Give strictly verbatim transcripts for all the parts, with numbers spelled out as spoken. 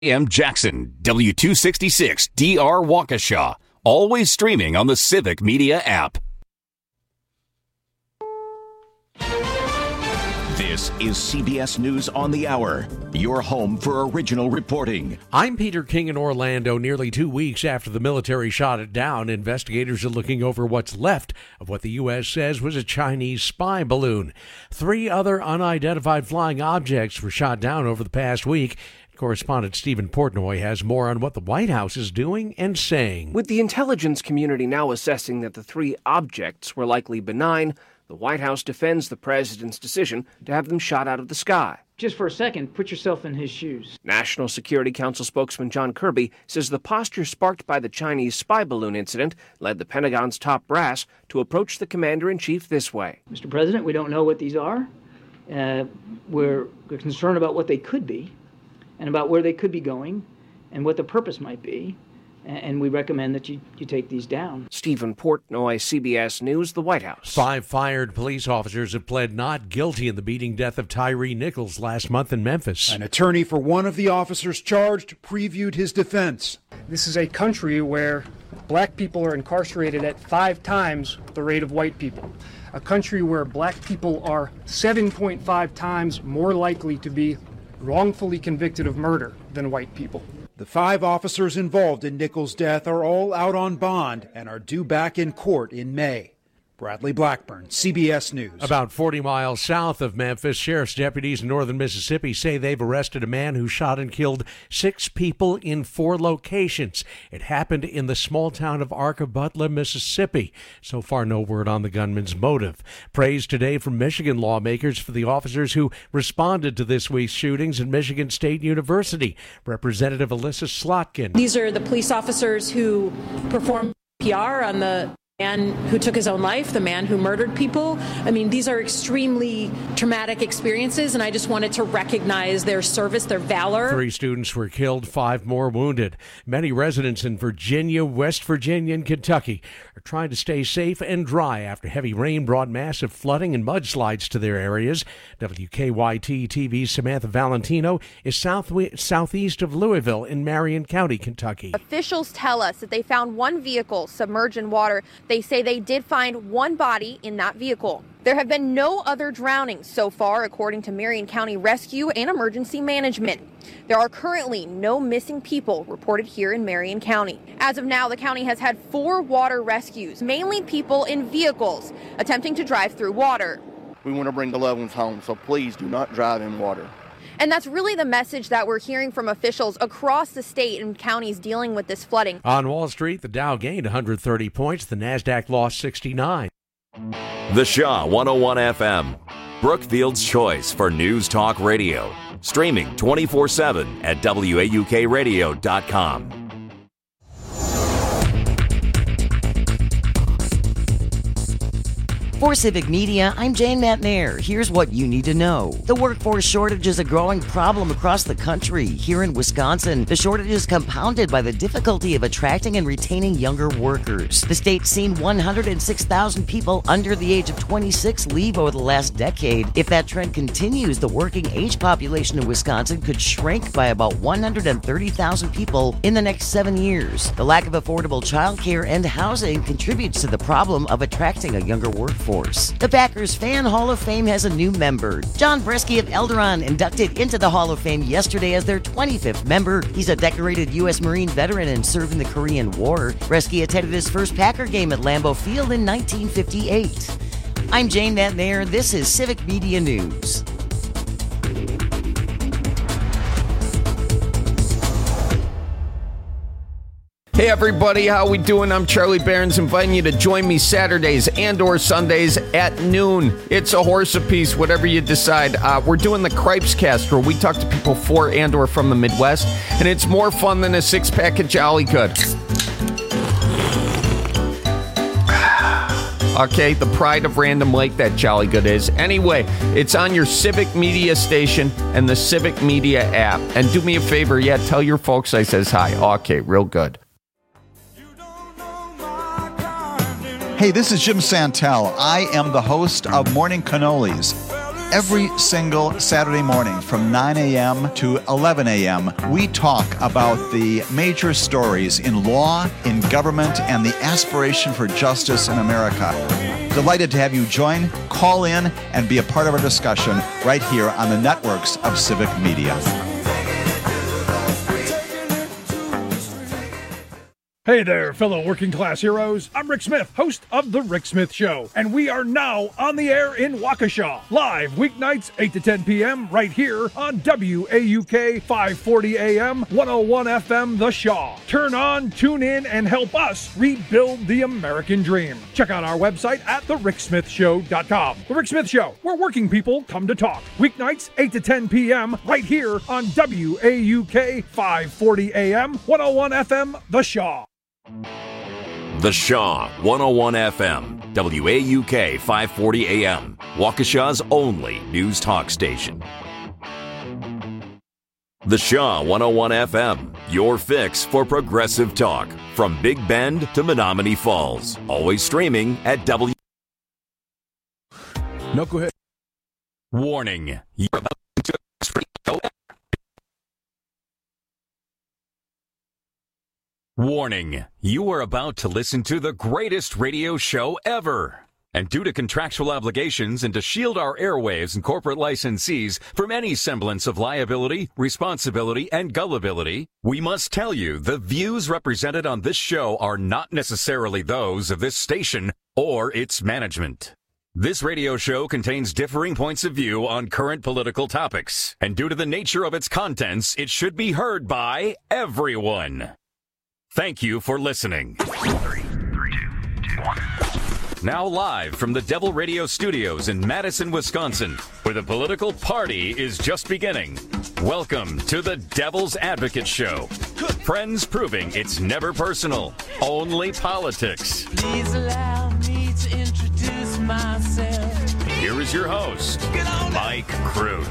A M Jackson, W two sixty-six D R Waukesha. Always streaming on the Civic Media app. This is C B S News on the Hour, your home for original reporting. I'm Peter King in Orlando. Nearly two weeks after the military shot it down, investigators are looking over what's left of what the U S says was a Chinese spy balloon. Three other unidentified flying objects were shot down over the past week. Correspondent Stephen Portnoy has more on what the White House is doing and saying. With the intelligence community now assessing that the three objects were likely benign, the White House defends the president's decision to have them shot out of the sky. Just for a second, put yourself in his shoes. National Security Council spokesman John Kirby says the posture sparked by the Chinese spy balloon incident led the Pentagon's top brass to approach the commander-in-chief this way. Mister President, we don't know what these are. Uh, we're, we're concerned about what they could be, and about where they could be going, and what the purpose might be, and we recommend that you, you take these down. Stephen Portnoy, C B S News, the White House. Five fired police officers have pled not guilty in the beating death of Tyree Nichols last month in Memphis. An attorney for one of the officers charged previewed his defense. This is a country where black people are incarcerated at five times the rate of white people. A country where black people are seven point five times more likely to be wrongfully convicted of murder than white people. The five officers involved in Nichols' death are all out on bond and are due back in court in May. Bradley Blackburn, C B S News. About forty miles south of Memphis, sheriff's deputies in northern Mississippi say they've arrested a man who shot and killed six people in four locations. It happened in the small town of Arkabutla, Mississippi. So far, no word on the gunman's motive. Praise today from Michigan lawmakers for the officers who responded to this week's shootings at Michigan State University. Representative Alyssa Slotkin. These are the police officers who performed P R on the man who took his own life, the man who murdered people. I mean, these are extremely traumatic experiences, and I just wanted to recognize their service, their valor. Three students were killed, five more wounded. Many residents in Virginia, West Virginia, and Kentucky are trying to stay safe and dry after heavy rain brought massive flooding and mudslides to their areas. W K Y T T V's Samantha Valentino is south southeast of Louisville in Marion County, Kentucky. Officials tell us that they found one vehicle submerged in water. They say they did find one body in that vehicle. There have been no other drownings so far, according to Marion County Rescue and Emergency Management. There are currently no missing people reported here in Marion County. As of now, the county has had four water rescues, mainly people in vehicles attempting to drive through water. We want to bring the loved ones home, so please do not drive in water. And that's really the message that we're hearing from officials across the state and counties dealing with this flooding. On Wall Street, the Dow gained one hundred thirty points. The NASDAQ lost sixty-nine. The Shaw one oh one F M, Brookfield's choice for News Talk Radio. Streaming twenty-four seven at W A U K radio dot com. For Civic Media, I'm Jane Matnair. Here's what you need to know. The workforce shortage is a growing problem across the country. Here in Wisconsin, the shortage is compounded by the difficulty of attracting and retaining younger workers. The state's seen one hundred six thousand people under the age of twenty-six leave over the last decade. If that trend continues, the working age population in Wisconsin could shrink by about one hundred thirty thousand people in the next seven years. The lack of affordable childcare and housing contributes to the problem of attracting a younger workforce. The Packers Fan Hall of Fame has a new member. John Bresky of Elderon inducted into the Hall of Fame yesterday as their twenty-fifth member. He's a decorated U S Marine veteran and served in the Korean War. Bresky attended his first Packer game at Lambeau Field in nineteen fifty-eight. I'm Jane Matnair. This is Civic Media News. Hey everybody, how we doing? I'm Charlie Barons, inviting you to join me Saturdays and or Sundays at noon. It's a horse apiece, whatever you decide. Uh, we're doing the Cripes Cast, where we talk to people for and or from the Midwest, and it's more fun than a six-pack of Jolly Good. Okay, the pride of Random Lake, that Jolly Good is. Anyway, it's on your Civic Media station and the Civic Media app. And do me a favor, yeah, tell your folks I says hi. Okay, real good. Hey, this is Jim Santel. I am the host of Morning Cannolis. Every single Saturday morning from nine a.m. to eleven a.m., we talk about the major stories in law, in government, and the aspiration for justice in America. Delighted to have you join, call in, and be a part of our discussion right here on the networks of Civic Media. Hey there, fellow working class heroes. I'm Rick Smith, host of The Rick Smith Show, and we are now on the air in Waukesha, live weeknights eight to ten p.m. right here on W A U K five forty A M, one oh one F M The Shaw. Turn on, tune in, and help us rebuild the American dream. Check out our website at the rick smith show dot com. The Rick Smith Show, where working people come to talk. Weeknights eight to ten p.m. right here on W A U K five forty A M, one oh one F M The Shaw. The Shaw, one oh one F M, W A U K five forty A M, Waukesha's only news talk station. The Shaw, one oh one F M, your fix for progressive talk. From Big Bend to Menominee Falls. Always streaming at W. No, go ahead. Warning. You're about to Warning, you are about to listen to the greatest radio show ever. And due to contractual obligations and to shield our airwaves and corporate licensees from any semblance of liability, responsibility, and gullibility, we must tell you the views represented on this show are not necessarily those of this station or its management. This radio show contains differing points of view on current political topics, and due to the nature of its contents, it should be heard by everyone. Thank you for listening. Three, three, two, two, one. Now live from the Devil Radio Studios in Madison, Wisconsin, where the political party is just beginning. Welcome to the Devil's Advocate Show. Friends proving it's never personal, only politics. Please allow me to introduce myself. Here is your host, Mike Crute.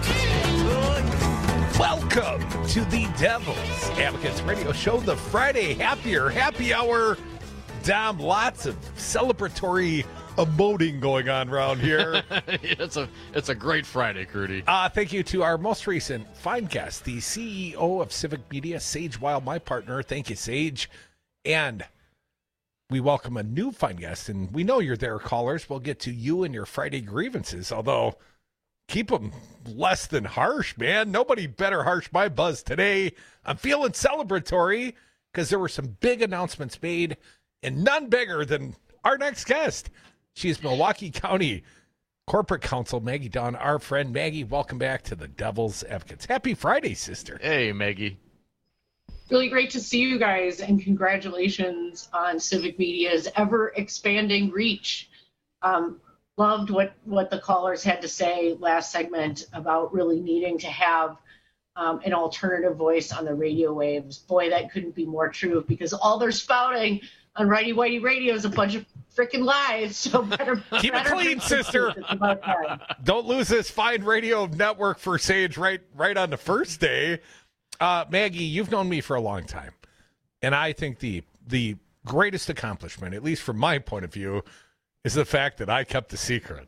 Welcome to the Devil's Advocates Radio Show, the Friday Happier Happy Hour. Dom, lots of celebratory emoting going on around here. it's a it's a great Friday, Crudy. Uh, thank you to our most recent fine guest, the C E O of Civic Media, Sage Wild, my partner. Thank you, Sage. And we welcome a new fine guest, and we know you're there, callers. We'll get to you and your Friday grievances, although keep them less than harsh, man. Nobody better harsh my buzz today. I'm feeling celebratory because there were some big announcements made, and none bigger than our next guest. She is Milwaukee County Corporate Counsel Maggie Dawn, our friend. Maggie, welcome back to the Devil's Advocates. Happy Friday, sister. Hey, Maggie. Really great to see you guys, and congratulations on Civic Media's ever-expanding reach. Um, loved what, what the callers had to say last segment about really needing to have um, an alternative voice on the radio waves. Boy, that couldn't be more true, because all they're spouting on Righty Whitey Radio is a bunch of freaking lies. So better keep better it clean, sister. Don't lose this fine radio network for Sage right right on the first day. Uh, Maggie, you've known me for a long time, and I think the the greatest accomplishment, at least from my point of view, is the fact that I kept the secret.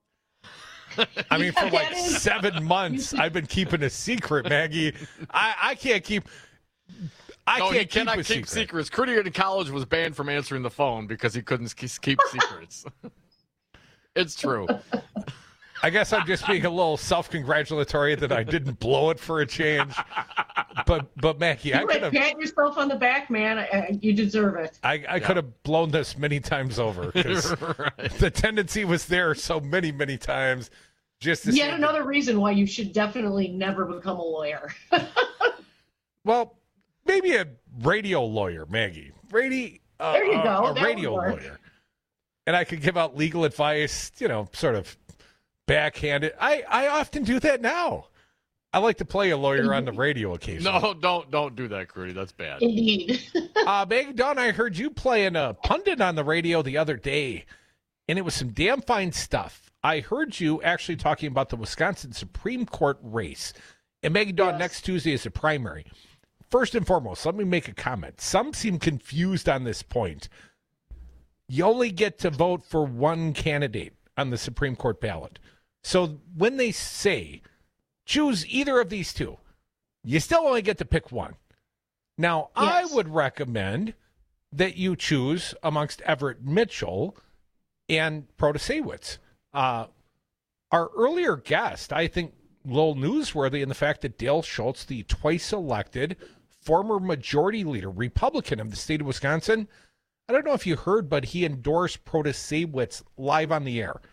I mean, yeah, for like is- seven months, I've been keeping a secret, Maggie. I, I can't keep. I no, can't he keep cannot a keep secret. secrets. Crudy in college was banned from answering the phone because he couldn't keep secrets. It's true. I guess I'm just being a little self-congratulatory that I didn't blow it for a change. But, but Maggie, you I could have pat yourself on the back, man. I, you deserve it. I, I yeah. could have blown this many times over, because right. the tendency was there so many, many times. Just to yet another that, reason why you should definitely never become a lawyer. Well, maybe a radio lawyer, Maggie. Radio, uh, there you go. Uh, a that radio lawyer, and I could give out legal advice. You know, sort of backhanded. I, I often do that now. I like to play a lawyer on the radio occasionally. No, don't don't do that, Crudy. That's bad. Indeed. uh, Maggie Dawn, I heard you playing a pundit on the radio the other day, and it was some damn fine stuff. I heard you actually talking about the Wisconsin Supreme Court race. And Maggie Dawn, yes. next Tuesday is a primary. First and foremost, let me make a comment. Some seem confused on this point. You only get to vote for one candidate on the Supreme Court ballot. So when they say choose either of these two, you still only get to pick one. Now, yes. I would recommend that you choose amongst Everett Mitchell and Protasewicz. Uh, our earlier guest, I think, a little newsworthy in the fact that Dale Schultz, the twice-elected former majority leader, Republican of the state of Wisconsin, I don't know if you heard, but he endorsed Protasewicz live on the air.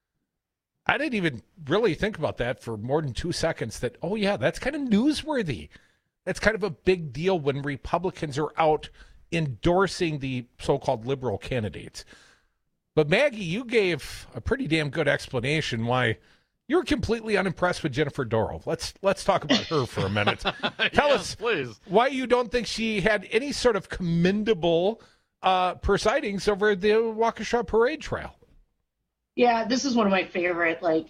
I didn't even really think about that for more than two seconds, that, oh, yeah, that's kind of newsworthy. That's kind of a big deal when Republicans are out endorsing the so-called liberal candidates. But Maggie, you gave a pretty damn good explanation why you're completely unimpressed with Jennifer Dorow. Let's let's talk about her for a minute. Tell yes, us please. Why you don't think she had any sort of commendable uh, presidings over the Waukesha Parade Trail. Yeah, this is one of my favorite, like,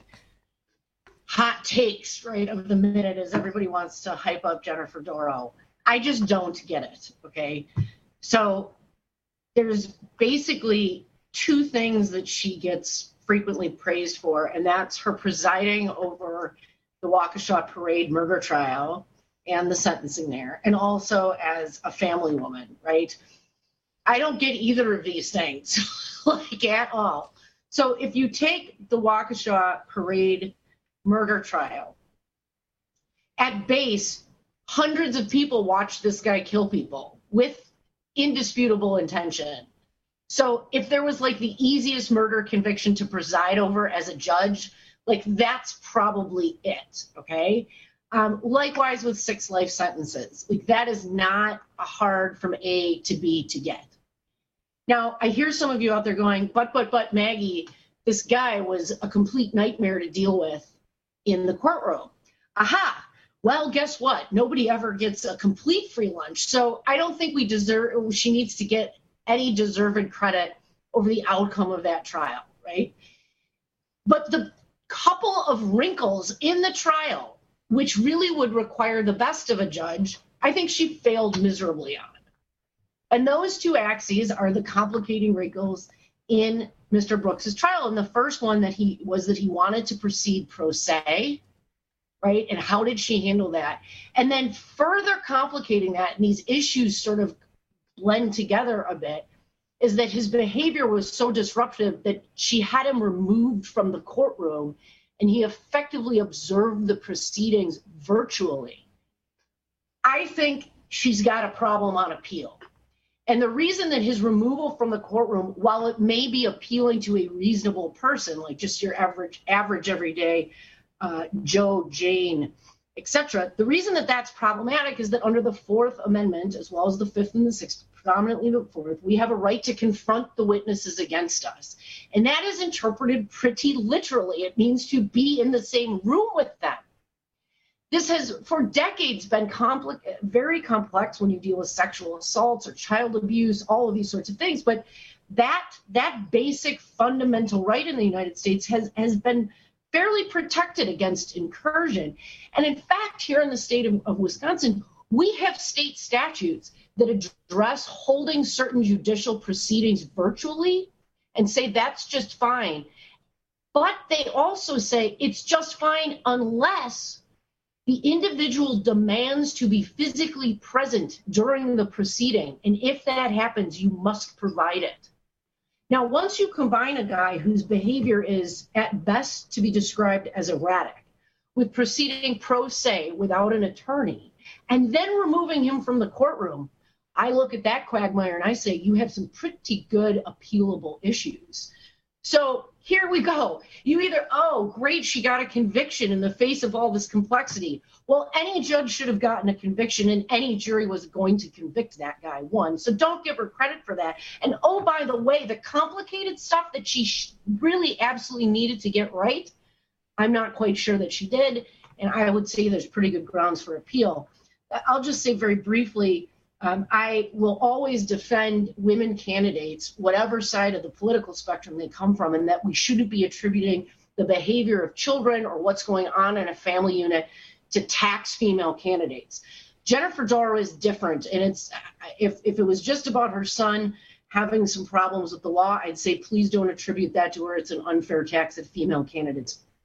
hot takes, right, of the minute, is everybody wants to hype up Jennifer Dorow. I just don't get it, okay? So there's basically two things that she gets frequently praised for, and that's her presiding over the Waukesha Parade murder trial and the sentencing there, and also as a family woman, right? I don't get either of these things, like, at all. So if you take the Waukesha Parade murder trial, at base, hundreds of people watched this guy kill people with indisputable intention. So if there was like the easiest murder conviction to preside over as a judge, like that's probably it, okay? Um, likewise with six life sentences. Like that is not a hard from A to B to get. Now, I hear some of you out there going, but, but, but, Maggie, this guy was a complete nightmare to deal with in the courtroom. Aha! Well, guess what? Nobody ever gets a complete free lunch. So I don't think we deserve, she needs to get any deserved credit over the outcome of that trial, right? But the couple of wrinkles in the trial, which really would require the best of a judge, I think she failed miserably on. And those two axes are the complicating wrinkles in Mister Brooks's trial. And the first one that he was that he wanted to proceed pro se, right? And how did she handle that? And then further complicating that, and these issues sort of blend together a bit, is that his behavior was so disruptive that she had him removed from the courtroom and he effectively observed the proceedings virtually. I think she's got a problem on appeal. And the reason that his removal from the courtroom, while it may be appealing to a reasonable person, like just your average, average everyday uh, Joe, Jane, et cetera, the reason that that's problematic is that under the Fourth Amendment, as well as the Fifth and the Sixth, predominantly the Fourth, we have a right to confront the witnesses against us. And that is interpreted pretty literally. It means to be in the same room with them. This has, for decades, been complex, very complex when you deal with sexual assaults or child abuse, all of these sorts of things. But that that basic fundamental right in the United States has, has been fairly protected against incursion. And in fact, here in the state of, of Wisconsin, we have state statutes that address holding certain judicial proceedings virtually and say that's just fine. But they also say it's just fine unless the individual demands to be physically present during the proceeding. And if that happens, you must provide it. Now, once you combine a guy whose behavior is at best to be described as erratic with proceeding pro se without an attorney, and then removing him from the courtroom, I look at that quagmire and I say, you have some pretty good appealable issues. So here we go. You either, oh, great, she got a conviction in the face of all this complexity. Well, any judge should have gotten a conviction and any jury was going to convict that guy, one. So don't give her credit for that. And oh, by the way, the complicated stuff that she sh- really absolutely needed to get right, I'm not quite sure that she did. And I would say there's pretty good grounds for appeal. I'll just say very briefly, Um, I will always defend women candidates, whatever side of the political spectrum they come from, and that we shouldn't be attributing the behavior of children or what's going on in a family unit to tax female candidates. Jennifer Dorow is different, and it's if, if it was just about her son having some problems with the law, I'd say please don't attribute that to her. It's an unfair tax that female candidates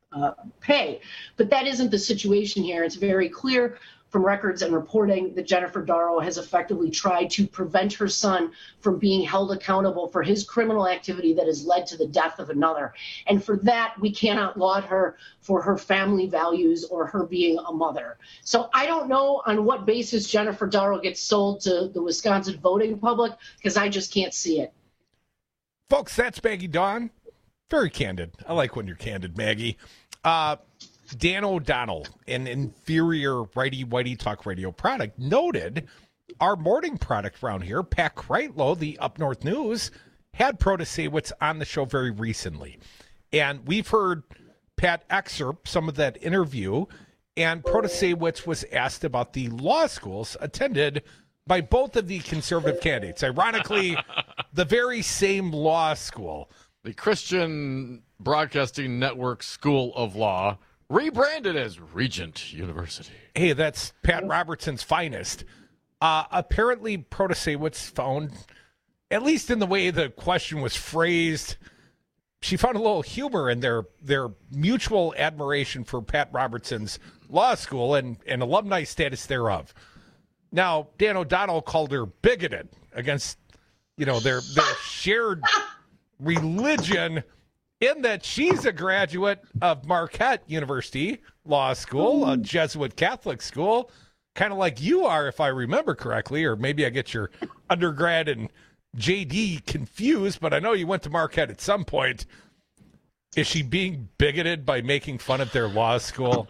uh, pay. But that isn't the situation here. It's very clear from records and reporting that Jennifer Darrow has effectively tried to prevent her son from being held accountable for his criminal activity that has led to the death of another. And for that, we cannot laud her for her family values or her being a mother. So I don't know on what basis Jennifer Darrow gets sold to the Wisconsin voting public, because I just can't see it. Folks, that's Maggie Dawn. Very candid. I like when you're candid, Maggie. Uh, Dan O'Donnell, an inferior righty-whitey talk radio product, noted our morning product around here, Pat Kreitlow, the Up North News, had Protasewicz on the show very recently. And we've heard Pat excerpt some of that interview, and Protasewicz was asked about the law schools attended by both of the conservative candidates. Ironically, the very same law school. The Christian Broadcasting Network School of Law, rebranded as Regent University. Hey, that's Pat Robertson's finest. Uh, apparently, Protasewicz found, at least in the way the question was phrased, she found a little humor in their their mutual admiration for Pat Robertson's law school and, and alumni status thereof. Now, Dan O'Donnell called her bigoted against, you know, their their shared religion, in that she's a graduate of Marquette University Law School, a Jesuit Catholic school, kind of like you are, if I remember correctly, or maybe I get your undergrad and J D confused, but I know you went to Marquette at some point. Is she being bigoted by making fun of their law school?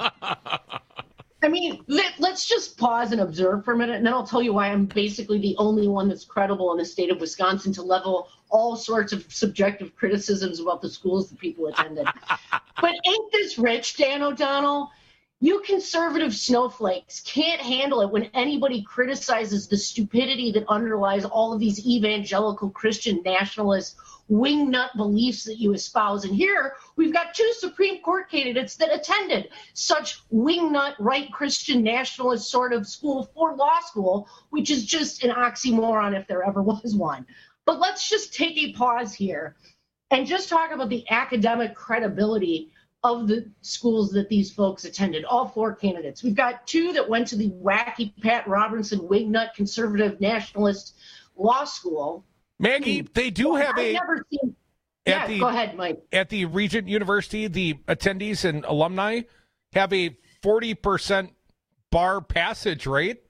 I mean, let, let's just pause and observe for a minute, and then I'll tell you why I'm basically the only one that's credible in the state of Wisconsin to level all sorts of subjective criticisms about the schools that people attended. But ain't this rich, Dan O'Donnell? You conservative snowflakes can't handle it when anybody criticizes the stupidity that underlies all of these evangelical Christian nationalist wingnut beliefs that you espouse. And here we've got two Supreme Court candidates that attended such wingnut right Christian nationalist sort of school for law school, which is just an oxymoron if there ever was one. But let's just take a pause here and just talk about the academic credibility of the schools that these folks attended, all four candidates. We've got two that went to the wacky Pat Robertson wingnut conservative nationalist law school. Maggie, they do have I've a... never seen... At Yeah, the, go ahead, Mike. At the Regent University, the attendees and alumni have a forty percent bar passage rate.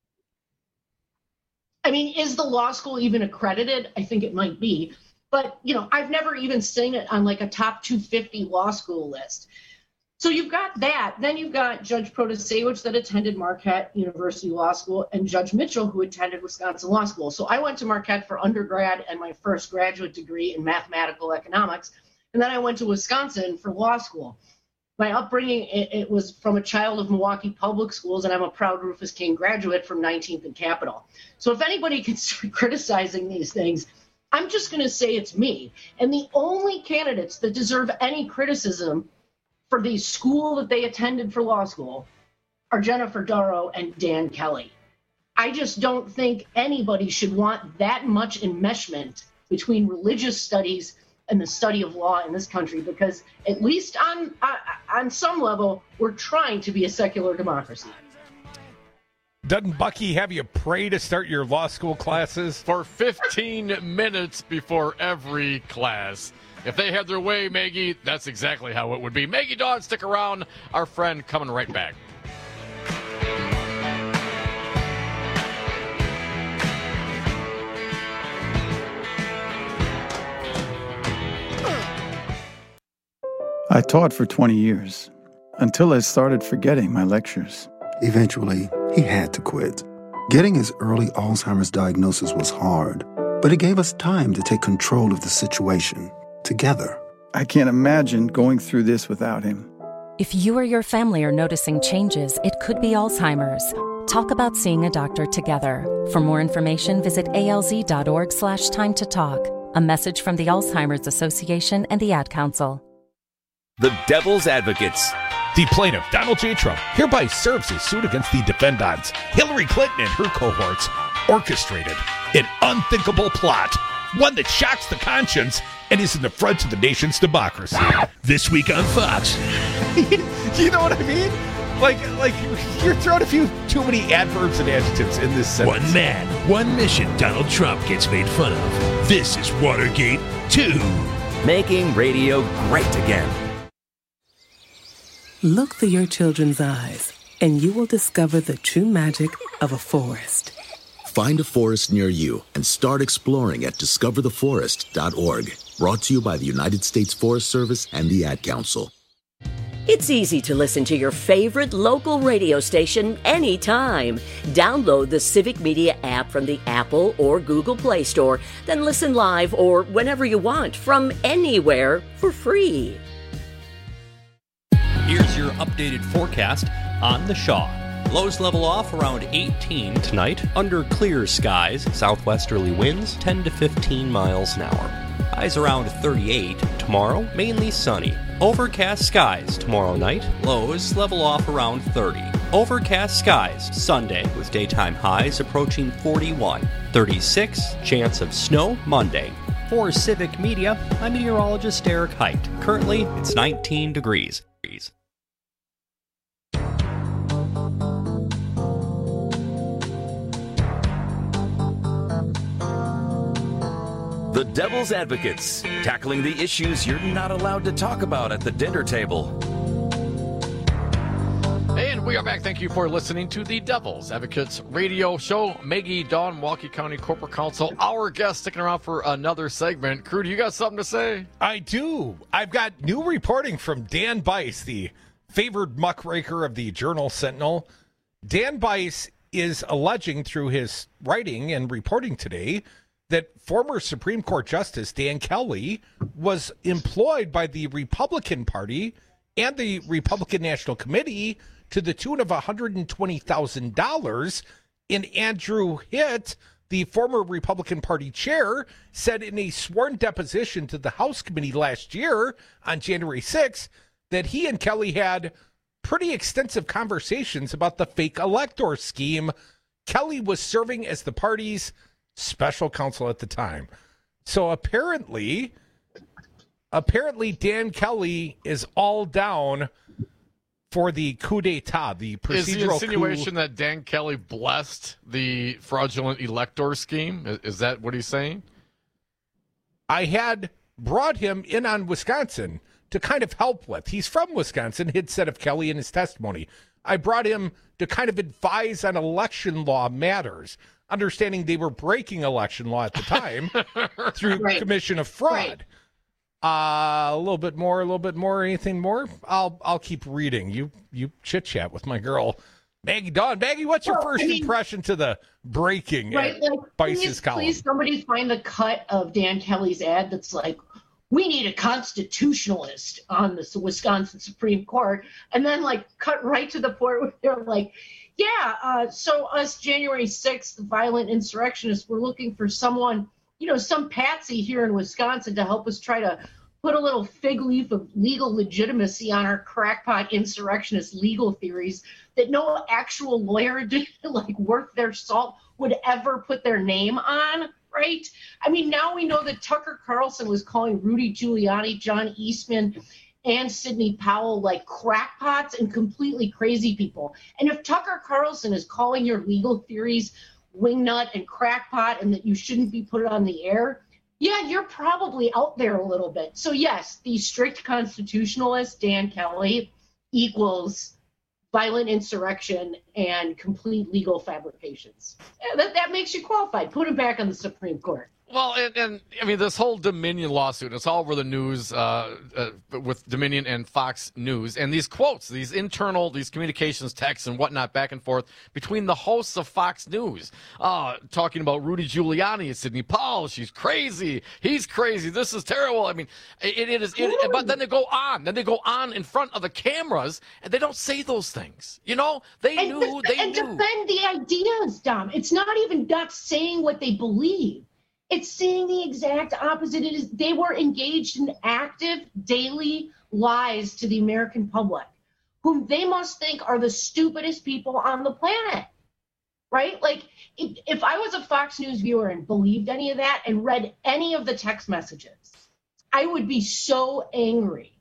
I mean, is the law school even accredited? I think it might be. But, you know, I've never even seen it on like a top two hundred fifty law school list. So you've got that. Then you've got Judge Protasewicz that attended Marquette University Law School and Judge Mitchell who attended Wisconsin Law School. So I went to Marquette for undergrad and my first graduate degree in mathematical economics. And then I went to Wisconsin for law school. My upbringing, it, it was from a child of Milwaukee Public Schools, and I'm a proud Rufus King graduate from nineteenth and Capitol. So if anybody can start criticizing these things, I'm just going to say it's me. And the only candidates that deserve any criticism for the school that they attended for law school are Jennifer Darrow and Dan Kelly. I just don't think anybody should want that much enmeshment between religious studies and the study of law in this country, because at least on uh, on some level, we're trying to be a secular democracy. Doesn't Bucky have you pray to start your law school classes? For fifteen minutes before every class. If they had their way, Maggie, that's exactly how it would be. Maggie Dawn, stick around. Our friend coming right back. I taught for twenty years, until I started forgetting my lectures. Eventually, he had to quit. Getting his early Alzheimer's diagnosis was hard, but it gave us time to take control of the situation together. I can't imagine going through this without him. If you or your family are noticing changes, it could be Alzheimer's. Talk about seeing a doctor together. For more information, visit alz.org slash time to talk. A message from the Alzheimer's Association and the Ad Council. The Devil's Advocates. The plaintiff, Donald J. Trump, hereby serves his suit against the defendants, Hillary Clinton and her cohorts, orchestrated an unthinkable plot, one that shocks the conscience and is an affront to the nation's democracy. This week on Fox, You know what I mean? Like, like you're throwing a few too many adverbs and adjectives in this sentence. One man, one mission. Donald Trump gets made fun of. This is Watergate two. Making radio great again. Look through your children's eyes, and you will discover the true magic of a forest. Find a forest near you and start exploring at discover the forest dot org. Brought to you by the United States Forest Service and the Ad Council. It's easy to listen to your favorite local radio station anytime. Download the Civic Media app from the Apple or Google Play Store, then listen live or whenever you want from anywhere for free. Here's your updated forecast on the Shaw. Lows level off around eighteen tonight, under clear skies, southwesterly winds ten to fifteen miles an hour. Highs around thirty-eight. Tomorrow, mainly sunny. Overcast skies tomorrow night, lows level off around thirty. Overcast skies Sunday with daytime highs approaching forty-one. thirty-six, chance of snow Monday. For Civic Media, I'm meteorologist Eric Height. Currently, it's nineteen degrees. The Devil's Advocates, tackling the issues you're not allowed to talk about at the dinner table. And we are back. Thank you for listening to the Devil's Advocates radio show. Maggie Dawn, Milwaukee County Corporate Counsel, our guest, sticking around for another segment. Crew, do you got something to say? I do. I've got new reporting from Dan Bice, the favored muckraker of the Journal Sentinel. Dan Bice is alleging through his writing and reporting today that former Supreme Court Justice Dan Kelly was employed by the Republican Party and the Republican National Committee to the tune of one hundred twenty thousand dollars. And Andrew Hitt, the former Republican Party chair, said in a sworn deposition to the House Committee last year on January sixth that he and Kelly had pretty extensive conversations about the fake elector scheme. Kelly was serving as the party's special counsel at the time. So apparently, apparently Dan Kelly is all down for the coup d'etat, the procedural Is the insinuation coup. that Dan Kelly blessed the fraudulent elector scheme? Is, is that what he's saying? I had brought him in on Wisconsin to kind of help with. He's from Wisconsin, he'd said of Kelly in his testimony. I brought him to kind of advise on election law matters, understanding they were breaking election law at the time through right. commission of fraud. Right. Uh, a little bit more, a little bit more, anything more? I'll I'll keep reading. You you chit chat with my girl, Maggie Dawn. Maggie, what's your well, first I mean, impression to the breaking right, at like, Bice's please, column? Please, somebody find the cut of Dan Kelly's ad that's like, we need a constitutionalist on the Wisconsin Supreme Court, and then like cut right to the point where they're like, yeah, uh, so us January sixth violent insurrectionists, we're looking for someone, you know, some patsy here in Wisconsin to help us try to put a little fig leaf of legal legitimacy on our crackpot insurrectionist legal theories that no actual lawyer did, like worth their salt would ever put their name on, right? I mean, now we know that Tucker Carlson was calling Rudy Giuliani, John Eastman, and Sidney Powell like crackpots and completely crazy people. And if Tucker Carlson is calling your legal theories wingnut and crackpot and that you shouldn't be put on the air, yeah, you're probably out there a little bit. So yes, the strict constitutionalist Dan Kelly equals violent insurrection and complete legal fabrications. That, that makes you qualified. Put him back on the Supreme Court. Well, and, and I mean, this whole Dominion lawsuit, it's all over the news uh, uh, with Dominion and Fox News. And these quotes, these internal, these communications, texts and whatnot back and forth between the hosts of Fox News, uh, talking about Rudy Giuliani and Sidney Powell. She's crazy. He's crazy. This is terrible. I mean, it, it is. It, but then they go on. Then they go on in front of the cameras, and they don't say those things. You know, they and knew. The, they and knew. defend the ideas, Dom. It's not even not saying what they believe. It's saying the exact opposite. It is they were engaged in active daily lies to the American public, whom they must think are the stupidest people on the planet, right? Like, if, if I was a Fox News viewer and believed any of that and read any of the text messages, I would be so angry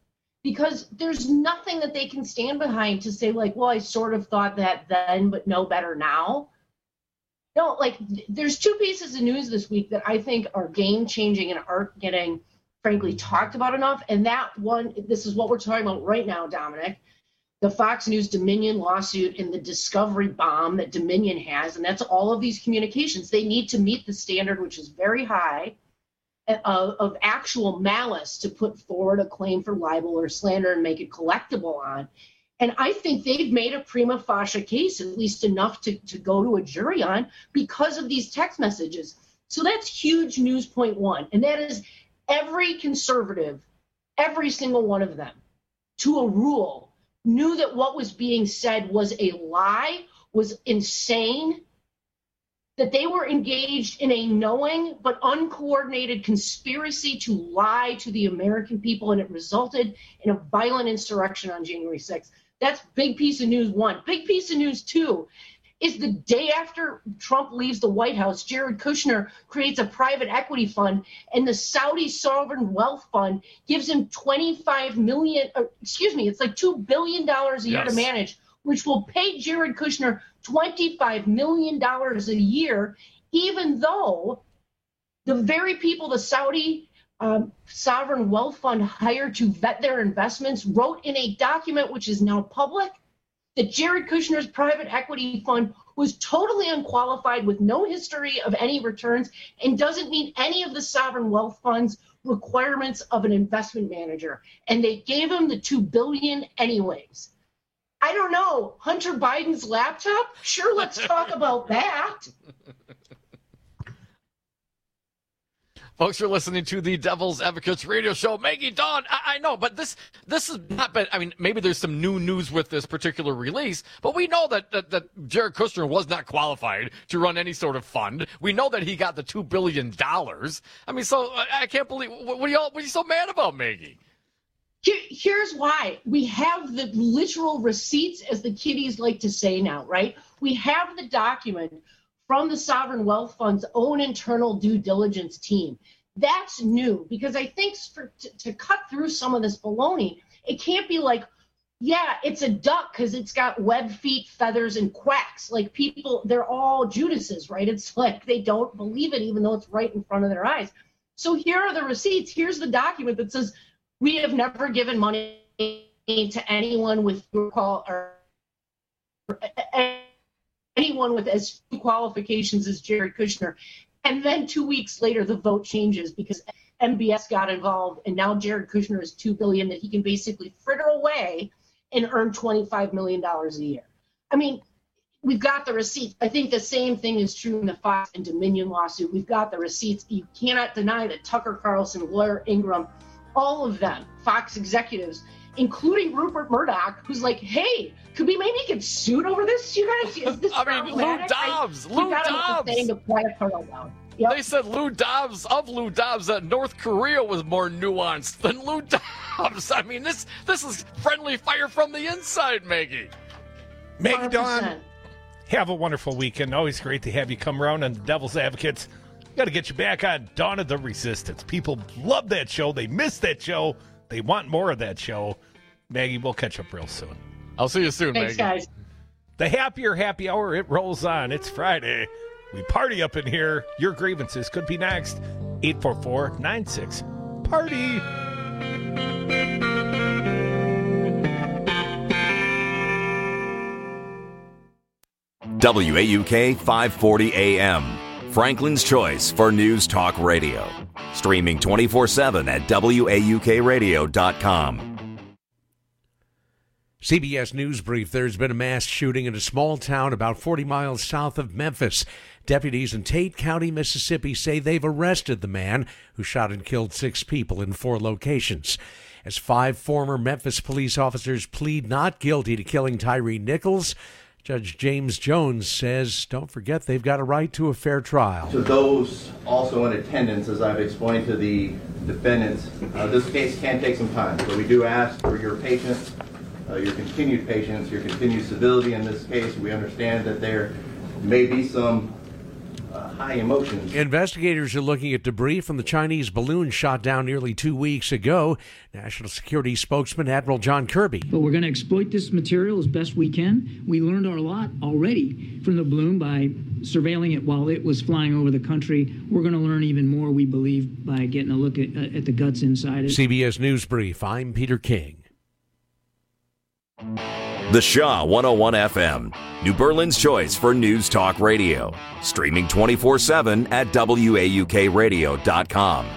because there's nothing that they can stand behind to say, like, well, I sort of thought that then, but know better now. No, like, there's two pieces of news this week that I think are game-changing and aren't getting, frankly, talked about enough. And that one, this is what we're talking about right now, Dominic, the Fox News Dominion lawsuit and the discovery bomb that Dominion has. And that's all of these communications. They need to meet the standard, which is very high, Of, of actual malice to put forward a claim for libel or slander and make it collectible on. And I think they've made a prima facie case, at least enough to, to go to a jury on, because of these text messages. So that's huge news, point one. And that is every conservative, every single one of them, to a rule, knew that what was being said was a lie, was insane, that they were engaged in a knowing but uncoordinated conspiracy to lie to the American people, and it resulted in a violent insurrection on January sixth. That's big piece of news one. Big piece of news two is the day after Trump leaves the White House, Jared Kushner creates a private equity fund, and the Saudi Sovereign Wealth Fund gives him twenty-five million dollars, excuse me, it's like two billion dollars a year Yes. to manage, which will pay Jared Kushner twenty-five million dollars a year, even though the very people the Saudi um, Sovereign Wealth Fund hired to vet their investments wrote in a document which is now public that Jared Kushner's private equity fund was totally unqualified with no history of any returns and doesn't meet any of the Sovereign Wealth Fund's requirements of an investment manager. And they gave him the two billion dollars anyways. I don't know, Hunter Biden's laptop? Sure, let's talk about that. Folks, you're listening to the Devil's Advocates radio show. Maggie, Dawn, I, I know, but this this has not been, I mean, maybe there's some new news with this particular release, but we know that, that, that Jared Kushner was not qualified to run any sort of fund. We know that he got the two billion dollars. I mean, so I, I can't believe, what, what, are y'all, what are you so mad about, Maggie? Here, here's why. We have the literal receipts, as the kiddies like to say now, right? We have the document from the Sovereign Wealth Fund's own internal due diligence team. That's new, because I think for, to, to cut through some of this baloney, it can't be like, yeah, it's a duck because it's got web feet, feathers, and quacks. Like, people, they're all Judases, right? It's like they don't believe it, even though it's right in front of their eyes. So here are the receipts. Here's the document that says, we have never given money to anyone with qual or anyone with as few qualifications as Jared Kushner. And then two weeks later, the vote changes because M B S got involved, and now Jared Kushner is two billion dollars that he can basically fritter away and earn twenty-five million dollars a year. I mean, we've got the receipts. I think the same thing is true in the Fox and Dominion lawsuit. We've got the receipts. You cannot deny that Tucker Carlson, Blair Ingram, all of them, Fox executives, including Rupert Murdoch, who's like, hey, could we maybe get sued over this? You guys, is this I mean, Lou Dobbs, Lou Dobbs. Yep. They said Lou Dobbs, of Lou Dobbs, that North Korea was more nuanced than Lou Dobbs. I mean, this this is friendly fire from the inside, Maggie. Maggie, Dawn, have a wonderful weekend. Always great to have you come around on the Devil's Advocates. Got to get you back on Dawn of the Resistance. People love that show. They miss that show. They want more of that show. Maggie, we'll catch up real soon. I'll see you soon, Thanks, Maggie. guys. The happier happy hour, it rolls on. It's Friday. We party up in here. Your grievances could be next. eight four four, nine six, party. W A U K five forty A M. Franklin's Choice for News Talk Radio. Streaming twenty-four seven at W A U K radio dot com. C B S News Brief. There's been a mass shooting in a small town about forty miles south of Memphis. Deputies in Tate County, Mississippi say they've arrested the man who shot and killed six people in four locations. As five former Memphis police officers plead not guilty to killing Tyree Nichols, Judge James Jones says, don't forget they've got a right to a fair trial. To those also in attendance, as I've explained to the defendants, uh, this case can take some time. So we do ask for your patience, uh, your continued patience, your continued civility in this case. We understand that there may be some uh, high emotions. Investigators are looking at debris from the Chinese balloon shot down nearly two weeks ago. National Security spokesman Admiral John Kirby. But we're going to exploit this material as best we can. We learned our lot already from the balloon by surveilling it while it was flying over the country. We're going to learn even more, we believe, by getting a look at, at the guts inside it. C B S News Brief, I'm Peter King. The Shaw one oh one F M, New Berlin's choice for news talk radio. Streaming twenty-four seven at W A U K radio dot com.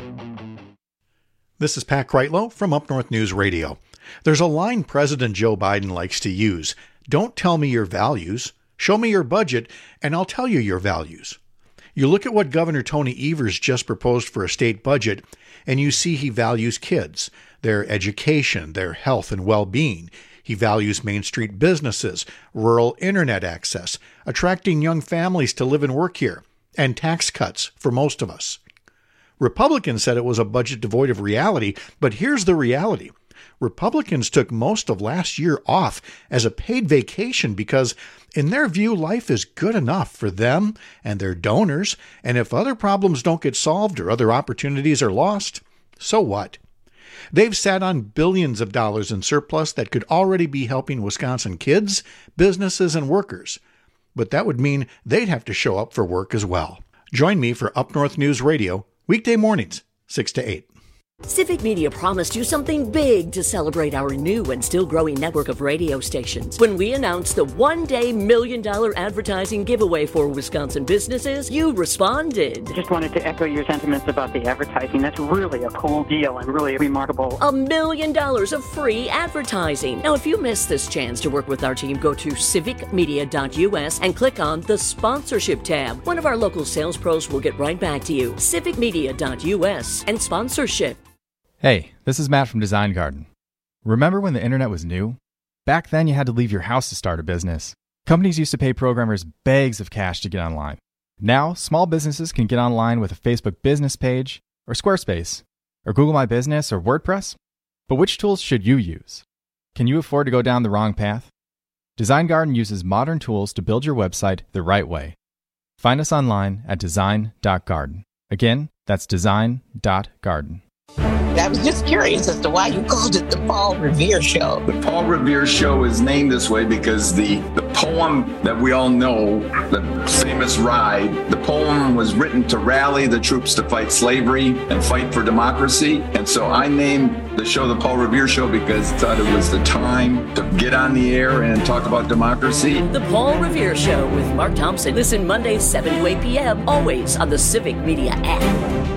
This is Pat Kreitlow from Up North News Radio. There's a line President Joe Biden likes to use. Don't tell me your values. Show me your budget, and I'll tell you your values. You look at what Governor Tony Evers just proposed for a state budget, and you see he values kids, their education, their health and well-being. He values Main Street businesses, rural internet access, attracting young families to live and work here, and tax cuts for most of us. Republicans said it was a budget devoid of reality, but here's the reality. Republicans took most of last year off as a paid vacation because, in their view, life is good enough for them and their donors, and if other problems don't get solved or other opportunities are lost, so what? They've sat on billions of dollars in surplus that could already be helping Wisconsin kids, businesses, and workers. But that would mean they'd have to show up for work as well. Join me for Up North News Radio, weekday mornings, six to eight. Civic Media promised you something big to celebrate our new and still growing network of radio stations. When we announced the one-day million dollar advertising giveaway for Wisconsin businesses, you responded. Just wanted to echo your sentiments about the advertising. That's really a cool deal and really remarkable. A million dollars of free advertising. Now, if you missed this chance to work with our team, go to civic media dot U S and click on the sponsorship tab. One of our local sales pros will get right back to you. civic media dot U S and sponsorship. Hey, this is Matt from Design Garden. Remember when the internet was new? Back then you had to leave your house to start a business. Companies used to pay programmers bags of cash to get online. Now, small businesses can get online with a Facebook business page, or Squarespace, or Google My Business, or WordPress. But which tools should you use? Can you afford to go down the wrong path? Design Garden uses modern tools to build your website the right way. Find us online at design dot garden. Again, that's design dot garden. I was just curious as to why you called it the Paul Revere Show. The Paul Revere Show is named this way because the, the poem that we all know, the famous Ride, the poem was written to rally the troops to fight slavery and fight for democracy. And so I named the show the Paul Revere Show because I thought it was the time to get on the air and talk about democracy. The Paul Revere Show with Mark Thompson. Listen Mondays seven to eight p.m. always on the Civic Media app.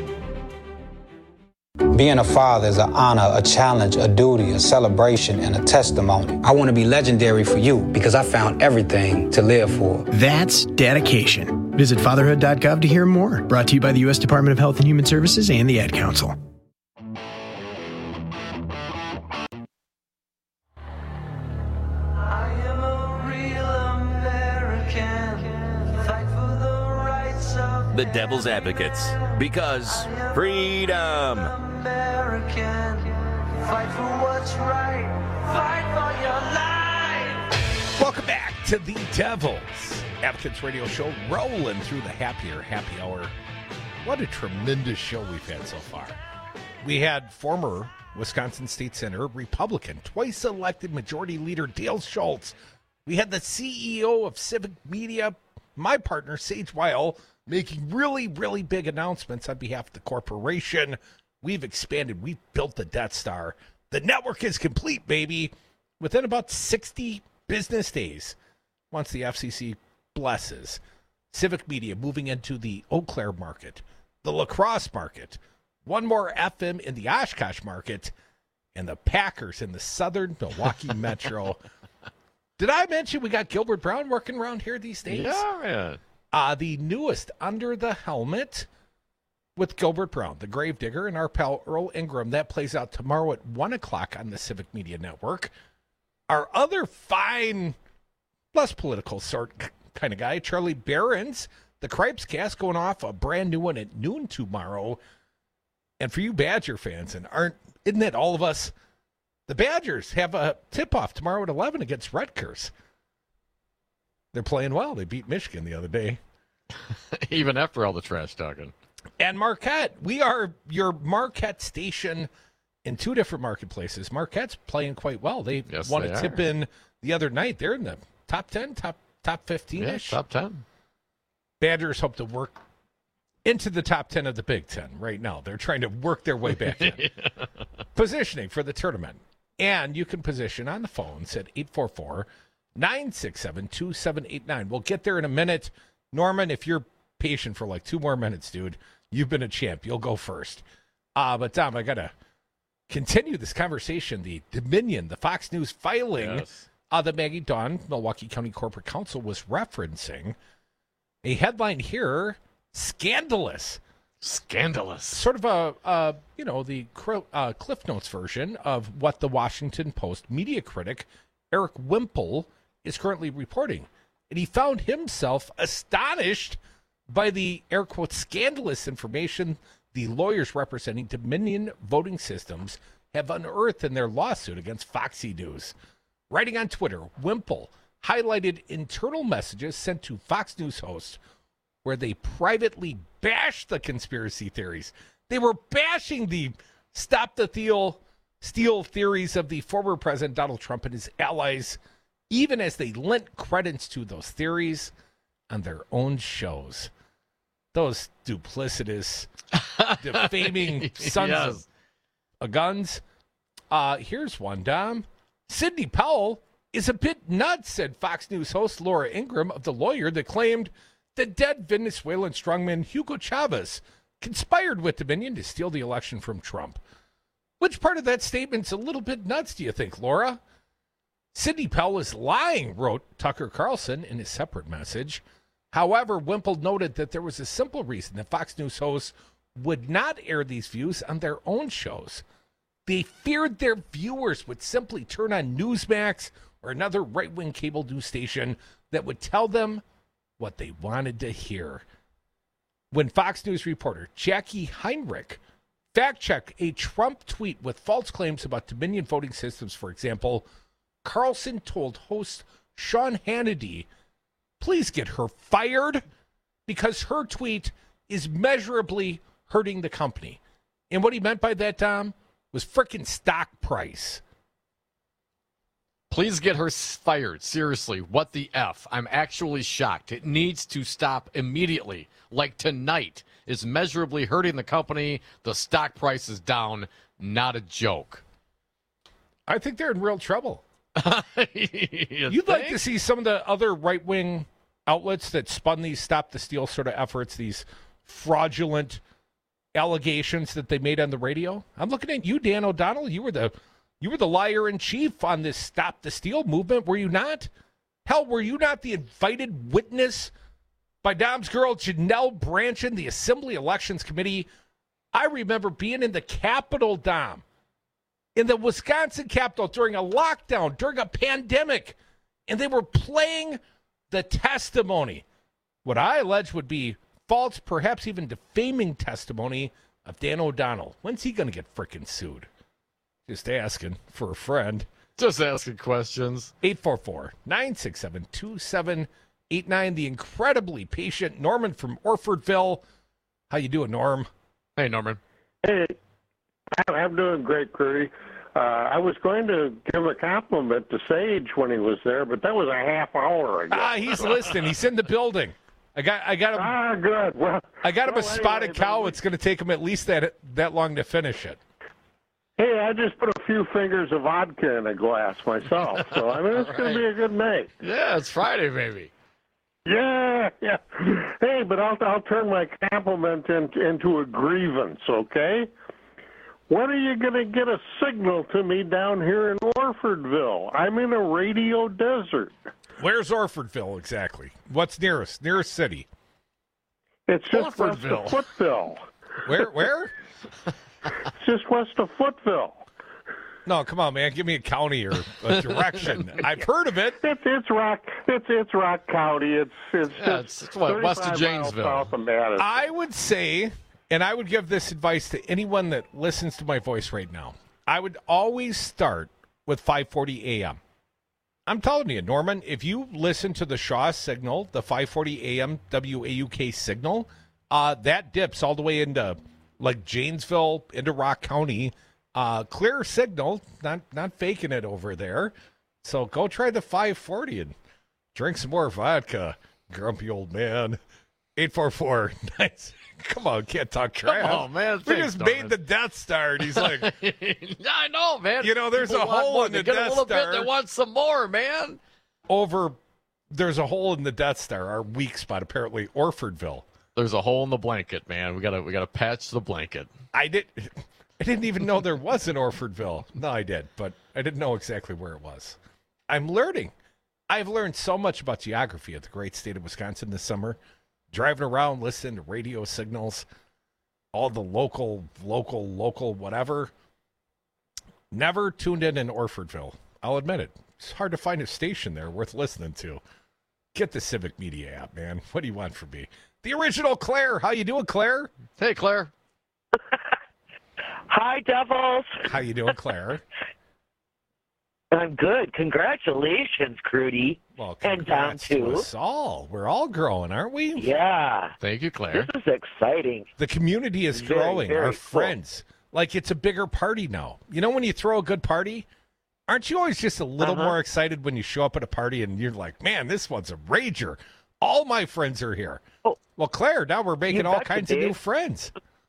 Being a father is an honor, a challenge, a duty, a celebration, and a testimony. I want to be legendary for you because I found everything to live for. That's dedication. Visit fatherhood dot gov to hear more. Brought to you by the U S Department of Health and Human Services and the Ad Council. The Devil's Advocates, because freedom. American, fight for what's right, fight for your life. Welcome back to the Devil's Advocates Radio Show, rolling through the happier happy hour. What a tremendous show we've had so far. We had former Wisconsin State Senator, Republican, twice elected Majority Leader Dale Schultz. We had the C E O of Civic Media, my partner, Sage Weil, making really, really big announcements on behalf of the corporation. We've expanded. We've built the Death Star. The network is complete, baby, within about sixty business days, once the F C C blesses. Civic Media moving into the Eau Claire market, the La Crosse market, one more F M in the Oshkosh market, and the Packers in the southern Milwaukee metro. Did I mention we got Gilbert Brown working around here these days? Yeah, man. Uh, the newest Under the Helmet with Gilbert Brown, the Gravedigger, and our pal Earl Ingram. That plays out tomorrow at one o'clock on the Civic Media Network. Our other fine, less political sort kind of guy, Charlie Behrens, the Cripes Cast, going off a brand new one at noon tomorrow. And for you Badger fans, and aren't, isn't it all of us? The Badgers have a tip-off tomorrow at eleven against Rutgers. They're playing well. They beat Michigan the other day. Even after all the trash talking. And Marquette, we are your Marquette station in two different marketplaces. Marquette's playing quite well. They Yes, won they a tip are. in the other night. They're in the top ten, top top fifteen-ish. Yeah, top ten. Badgers hope to work into the top ten of the Big Ten right now. They're trying to work their way back in. Positioning for the tournament. And you can position on the phones at eight four four, nine six seven, two seven eight nine. We'll get there in a minute. Norman, if you're patient for like two more minutes, dude, you've been a champ. You'll go first. Uh, but, Tom, I got to continue this conversation. The Dominion, the Fox News filing Yes. uh, that Maggie Dawn, Milwaukee County Corporate Counsel, was referencing. A headline here, scandalous. Scandalous. Sort of a, uh, you know, the uh, Cliff Notes version of what the Washington Post media critic Eric Wimple is currently reporting. And he found himself astonished by the, air quotes, scandalous information the lawyers representing Dominion Voting Systems have unearthed in their lawsuit against Foxy News. Writing on Twitter, Wimple highlighted internal messages sent to Fox News hosts where they privately bashed the conspiracy theories. They were bashing the stop the steal, steal theories of the former President Donald Trump and his allies, even as they lent credence to those theories on their own shows. Those duplicitous, defaming sons Yes. of uh, guns. Uh, here's one, Dom. Sidney Powell is a bit nuts, said Fox News host Laura Ingraham of the lawyer that claimed the dead Venezuelan strongman Hugo Chavez conspired with Dominion to steal the election from Trump. Which part of that statement's a little bit nuts, do you think, Laura? Sidney Powell is lying, wrote Tucker Carlson in his separate message. However, Wimple noted that there was a simple reason that Fox News hosts would not air these views on their own shows. They feared their viewers would simply turn on Newsmax or another right-wing cable news station that would tell them what they wanted to hear. When Fox News reporter Jackie Heinrich fact-checked a Trump tweet with false claims about Dominion voting systems, for example, Carlson told host Sean Hannity, please get her fired because her tweet is measurably hurting the company. And what he meant by that, Tom, was frickin' stock price. Please get her fired. Seriously, what the F? I'm actually shocked. It needs to stop immediately. Like tonight is measurably hurting the company. The stock price is down. Not a joke. I think they're in real trouble. You You'd like think? to see some of the other right-wing outlets that spun these stop the steal sort of efforts, these fraudulent allegations that they made on the radio. I'm looking at you, Dan O'Donnell. You were the you were the liar in chief on this stop the steal movement, were you not? Hell, were you not the invited witness by Dom's girl Janelle Branchen, the Assembly Elections Committee? I remember being in the Capitol, Dom, in the Wisconsin Capitol during a lockdown, during a pandemic, and they were playing the testimony, what I allege would be false, perhaps even defaming testimony of Dan O'Donnell. When's he going to get frickin' sued? Just asking for a friend. Just asking questions. eight four four, nine six seven, two seven eight nine. The incredibly patient Norman from Orfordville. How you doing, Norm? Hey, Norman. Hey, I'm doing great, Curdy. Uh, I was going to give a compliment to Sage when he was there, but that was a half hour ago. Ah, he's listening. He's in the building. I got, I got him. Ah, good. Well, I got him well, a spotted anyway, cow. then- It's going to take him at least that that long to finish it. Hey, I just put a few fingers of vodka in a glass myself, so I mean it's going to be a good night. Yeah, it's Friday, baby. Yeah, yeah. Hey, but I'll I'll turn my compliment in, into a grievance, okay? When are you going to get a signal to me down here in Orfordville? I'm in a radio desert. Where's Orfordville exactly? What's nearest? Nearest city? It's just west Orfordville. of Footville. Where? Where? It's just west of Footville. No, come on, man. Give me a county or a direction. I've heard of it. It's it's Rock. It's it's Rock County. It's it's Yeah, just it's- it's what, west of thirty-five miles Janesville. south of Madison. I would say, and I would give this advice to anyone that listens to my voice right now. I would always start with five forty a.m. I'm telling you, Norman, if you listen to the Shaw signal, the five forty A M W A U K signal, uh, that dips all the way into like Janesville, into Rock County. Uh, clear signal, not not faking it over there. So go try the five forty and drink some more vodka, grumpy old man. eight four four nice. Come on, can't talk trash. Come on, man. We Thanks, just Norman. made the Death Star, and he's like, I know, man. You know, there's People a want hole more. in They the get Death a little Star. bit. They want some more, man. Over, there's a hole in the Death Star, our weak spot, apparently, Orfordville. There's a hole in the blanket, man. We gotta we gotta patch the blanket. I did. I didn't even know there was an Orfordville. No, I did, but I didn't know exactly where it was. I'm learning. I've learned so much about geography of the great state of Wisconsin this summer. Driving around, listening to radio signals, all the local, local, local, whatever. Never tuned in in Orfordville. I'll admit it. It's hard to find a station there worth listening to. Get the Civic Media app, man. What do you want from me? The original Claire. How you doing, Claire? Hey, Claire. Hi, Devils. How you doing, Claire? I'm good. Congratulations, Crudy. Well, and down congrats to to us all. We're all growing, aren't we? Yeah. Thank you, Claire. This is exciting. The community is Very, growing. very Our cool. friends. Like, it's a bigger party now. You know when you throw a good party? Aren't you always just a little Uh-huh. more excited when you show up at a party and you're like, man, this one's a rager. All my friends are here. Oh, well, Claire, now we're making you all betcha, kinds of new Dave. friends.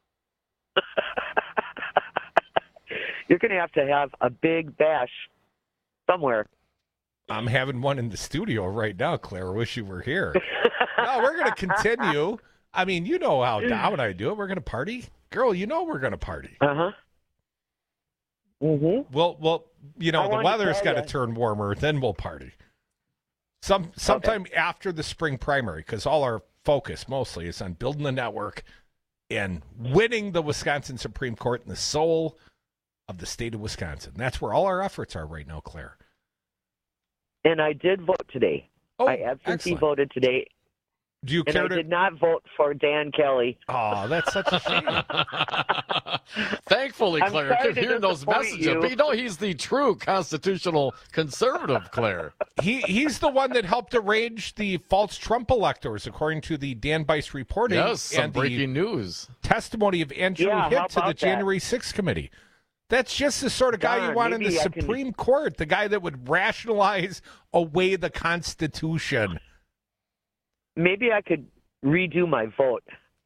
You're going to have to have a big bash somewhere. I'm having one in the studio right now, Claire. I wish you were here. No, we're going to continue. I mean, you know how Dow and I do it. We're going to party. Girl, you know we're going to party. Uh-huh. Mm-hmm. Well, well, you know, I the wanted to weather's tell got to ya. turn warmer, then we'll party. Some sometime after the spring primary, because all our focus mostly is on building the network and winning the Wisconsin Supreme Court in the soul of the state of Wisconsin. That's where all our efforts are right now, Claire. And I did vote today. Oh, I absentee excellent. voted today. Do you and care I to? did not vote for Dan Kelly. Oh, that's such a shame. Thankfully, I'm Claire, sorry keep to hearing those disappoint messages. you. But you know he's the true constitutional conservative, Claire. He he's the one that helped arrange the false Trump electors, according to the Dan Bice reporting. Yes, some and the breaking news. testimony of Andrew Yeah, Hitt how to the about that? January sixth committee. That's just the sort of guy you Darn, want in the maybe I can- Supreme Court, the guy that would rationalize away the Constitution. Maybe I could redo my vote.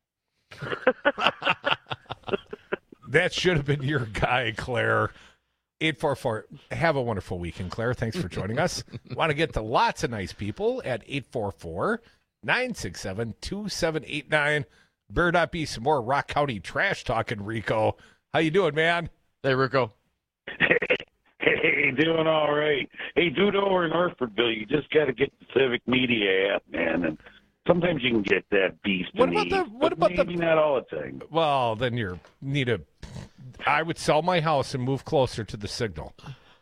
That should have been your guy, Claire. eight four four. Have a wonderful weekend, Claire. Thanks for joining us. Want to get to lots of nice people at eight four four, nine six seven, two seven eight nine. Better not be some more Rock County trash talking, Rico. How you doing, man? Hey, Rico. Hey, doing all right. Hey, dude, over in Orfordville, you just got to get the Civic Media app, man, and sometimes you can get that beast. What in about the- East, what but about the- maybe not all the time? Well, then you need a. I would sell my house and move closer to the signal.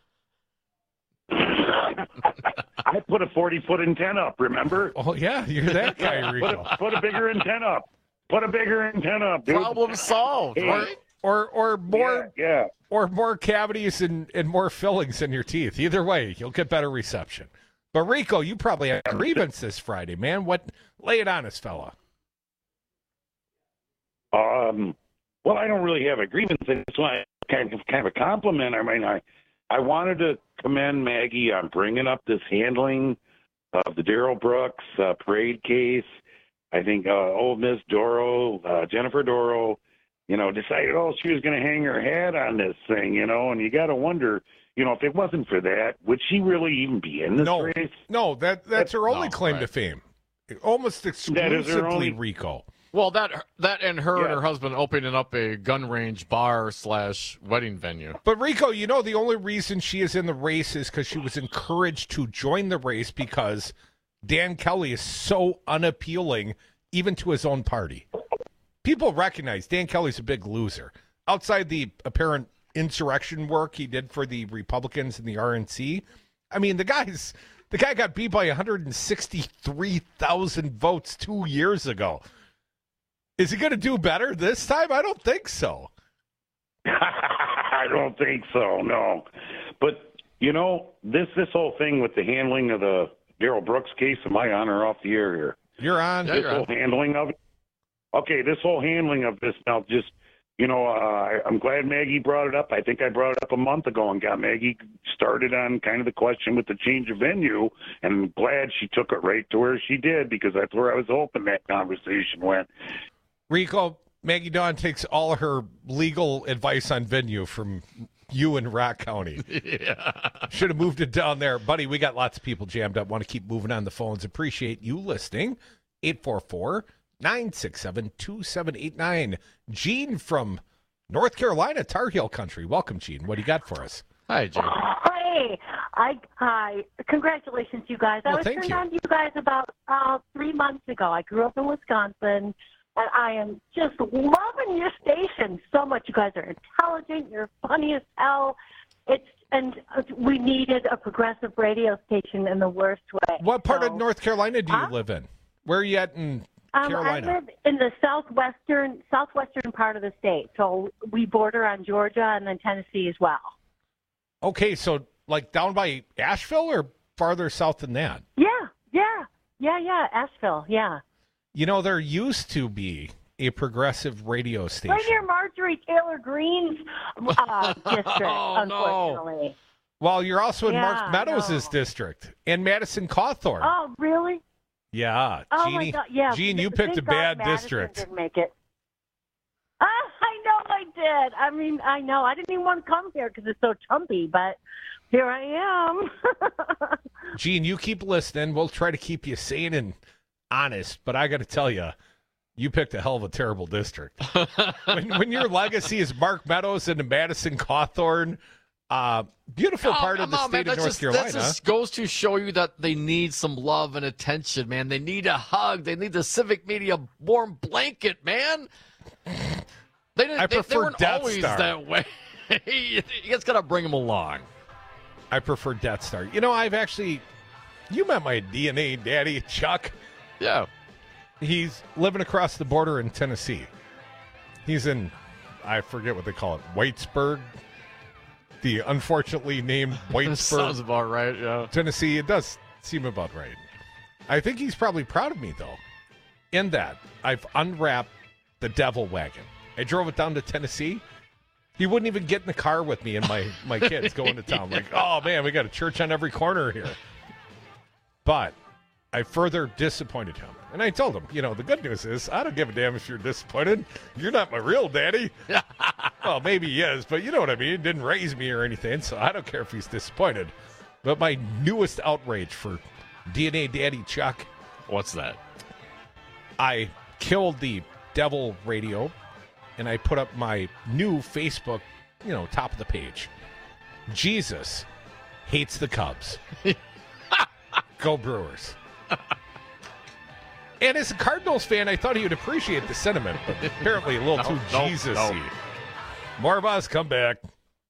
I put a forty-foot antenna up, remember? Oh, yeah, you're that guy, put, Rico. a, put a bigger antenna up. Put a bigger antenna up, dude. Problem solved, Hey, right? Or or more Yeah, yeah. or more cavities and, and more fillings in your teeth. Either way, you'll get better reception. But Rico, you probably have a grievance this Friday, man. What? Lay it on us, fella. Um, well, I don't really have a grievance. I just want kind of kind of a compliment. I mean, I I wanted to commend Maggie on bringing up this handling of the Daryl Brooks uh, parade case. I think uh, old Miss Doro, uh, Jennifer Doro, you know, decided, oh, she was going to hang her hat on this thing, you know, and you got to wonder, you know, if it wasn't for that, would she really even be in this No, race? no, that that's her only No, claim right. to fame. Almost That is her exclusively only- Rico. Well, that that and her and Yeah. her husband opening up a gun range bar slash wedding venue. But Rico, you know the only reason she is in the race is because she was encouraged to join the race because Dan Kelly is so unappealing even to his own party. People recognize Dan Kelly's a big loser. Outside the apparent insurrection work he did for the Republicans and the R N C, I mean, the guy's the guy got beat by one hundred sixty-three thousand votes two years ago. Is he going to do better this time? I don't think so. I don't think so, no. But You know, this this whole thing with the handling of the Daryl Brooks case, am I on or off the air here? You're on. This Yeah, you're whole on. handling of it. Okay, this whole handling of this now, just, you know, uh, I'm glad Maggie brought it up. I think I brought it up a month ago and got Maggie started on kind of the question with the change of venue, and I'm glad she took it right to where she did, because that's where I was hoping that conversation went. Rico, Maggie Dawn takes all her legal advice on venue from you in Rock County. Yeah. Should have moved it down there. Buddy, we got lots of people jammed up. Want to keep moving on the phones. Appreciate you listening. eight four four, nine six seven, two seven eight nine. Gene from North Carolina, Tar Heel Country. Welcome, Gene. What do you got for us? Hi, Gene. Hey, I hi. Congratulations, you guys. I Well, was thank turned you. on to you guys about uh, three months ago. I grew up in Wisconsin, and I am just loving your station so much. You guys are intelligent. You're funny as hell. It's and we needed a progressive radio station in the worst way. What part So, of North Carolina do you Huh? live in? Where are you at in Um, Carolina? I live in the southwestern southwestern part of the state, so we border on Georgia and then Tennessee as well. Okay, so like down by Asheville or farther south than that? Yeah, yeah, yeah, yeah. Asheville, yeah. You know, there used to be a progressive radio station. Right near Marjorie Taylor Greene's uh, district, Oh, no. unfortunately. Well, you're also in Yeah, Mark Meadows' district and Madison Cawthorn. Oh, really? Yeah, Oh Jeannie, my God! Yeah, Gene, th- you picked a thank God bad Madison district. Didn't make it. Ah, I know I did. I mean, I know. I didn't even want to come here because it's so chumpy, but here I am. Gene, you keep listening. We'll try to keep you sane and honest, but I got to tell you, you picked a hell of a terrible district. when, when your legacy is Mark Meadows and Madison Cawthorn, uh, beautiful Oh, part of come the on, state man. of That's North just, Carolina. That just goes to show you that they need some love and attention, man. They need a hug. They need the civic media warm blanket, man. They didn't. I they, they prefer weren't Death always Star. that way. you just gotta bring them along. I prefer Death Star. You know, I've actually, you met my D N A daddy, Chuck. Yeah. He's living across the border in Tennessee. He's in, I forget what they call it, Whitesburg. The unfortunately named Whitesburg. Sounds about right, yeah. Tennessee. It does seem about right. I think he's probably proud of me, though, in that I've unwrapped the devil wagon. I drove it down to Tennessee. He wouldn't even get in the car with me and my, my kids going to town. Like, oh, man, we got a church on every corner here. But I further disappointed him. And I told him, you know, the good news is I don't give a damn if you're disappointed. You're not my real daddy. Well, maybe he is, but you know what I mean. He didn't raise me or anything, so I don't care if he's disappointed. But my newest outrage for D N A Daddy Chuck. What's that? I killed the devil radio, and I put up my new Facebook, you know, top of the page. Jesus hates the Cubs. Go Brewers. And as a Cardinals fan, I thought he would appreciate the sentiment, but apparently a little No, too no, Jesus-y. no. More of us, come back.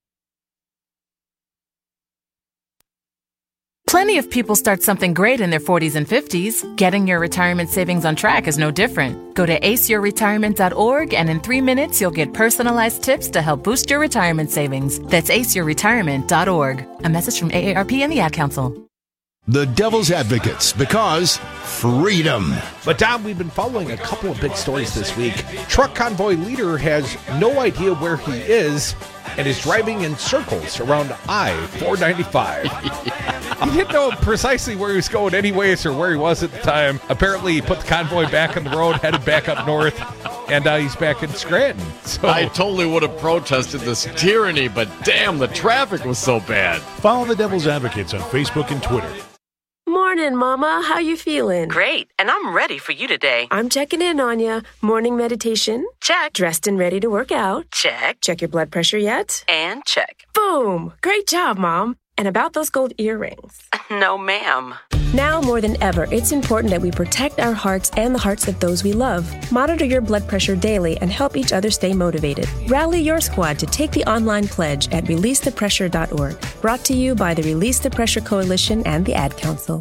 Plenty of people start something great in their forties and fifties. Getting your retirement savings on track is no different. Go to ace your retirement dot org and in three minutes you'll get personalized tips to help boost your retirement savings. That's ace your retirement dot org. A message from A A R P and the Ad Council. The Devil's Advocates, because freedom. But, Dom, we've been following a couple of big stories this week. Truck convoy leader has no idea where he is and is driving in circles around I four ninety-five. He didn't know precisely where he was going anyways or where he was at the time. Apparently, he put the convoy back on the road, headed back up north, and uh, he's back in Scranton. So I totally would have protested this tyranny, but damn, the traffic was so bad. Follow the Devil's Advocates on Facebook and Twitter. Morning, Mama. How you feeling? Great, and I'm ready for you today. I'm checking in on you. Morning meditation? Check. Dressed and ready to work out? Check. Check your blood pressure yet? And check. Boom! Great job, Mom. And about those gold earrings? No, ma'am. Now more than ever, it's important that we protect our hearts and the hearts of those we love. Monitor your blood pressure daily and help each other stay motivated. Rally your squad to take the online pledge at release the pressure dot org. Brought to you by the Release the Pressure Coalition and the Ad Council.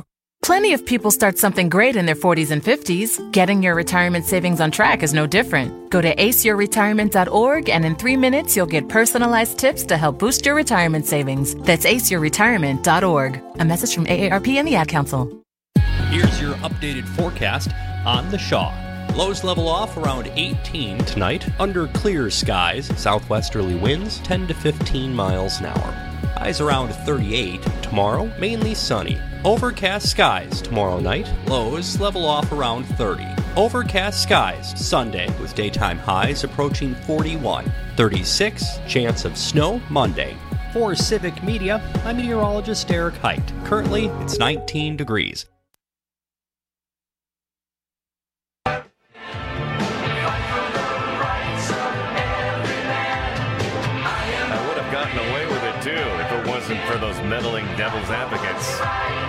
Plenty of people start something great in their forties and fifties. Getting your retirement savings on track is no different. Go to ace your retirement dot org and in three minutes you'll get personalized tips to help boost your retirement savings. That's ace your retirement dot org. A message from A A R P and the Ad Council. Here's your updated forecast on the Shaw. Lows level off around eighteen tonight, under clear skies, southwesterly winds ten to fifteen miles an hour. Highs around thirty-eight. Tomorrow, mainly sunny. Overcast skies tomorrow night, lows level off around thirty. Overcast skies Sunday with daytime highs approaching forty-one. thirty-six, chance of snow Monday. For Civic Media, I'm meteorologist Eric Height. Currently, it's nineteen degrees. For those meddling devil's advocates.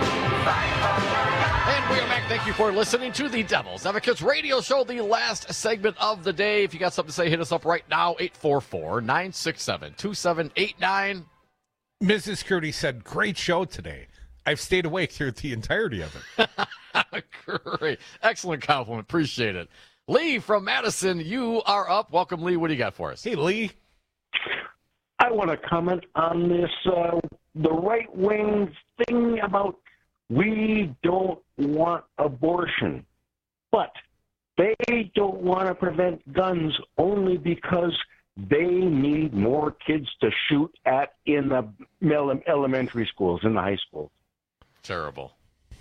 And we are back. Thank you for listening to the Devil's Advocates Radio Show, the last segment of the day. If you got something to say, hit us up right now, eight four four, nine six seven, two seven eight nine. Missus Curdy said, great show today. I've stayed awake through the entirety of it. Great. Excellent compliment. Appreciate it. Lee from Madison, you are up. Welcome, Lee. What do you got for us? Hey, Lee. I want to comment on this, uh, the right-wing thing about we don't want abortion, but they don't want to prevent guns only because they need more kids to shoot at in the elementary schools, in the high schools. Terrible.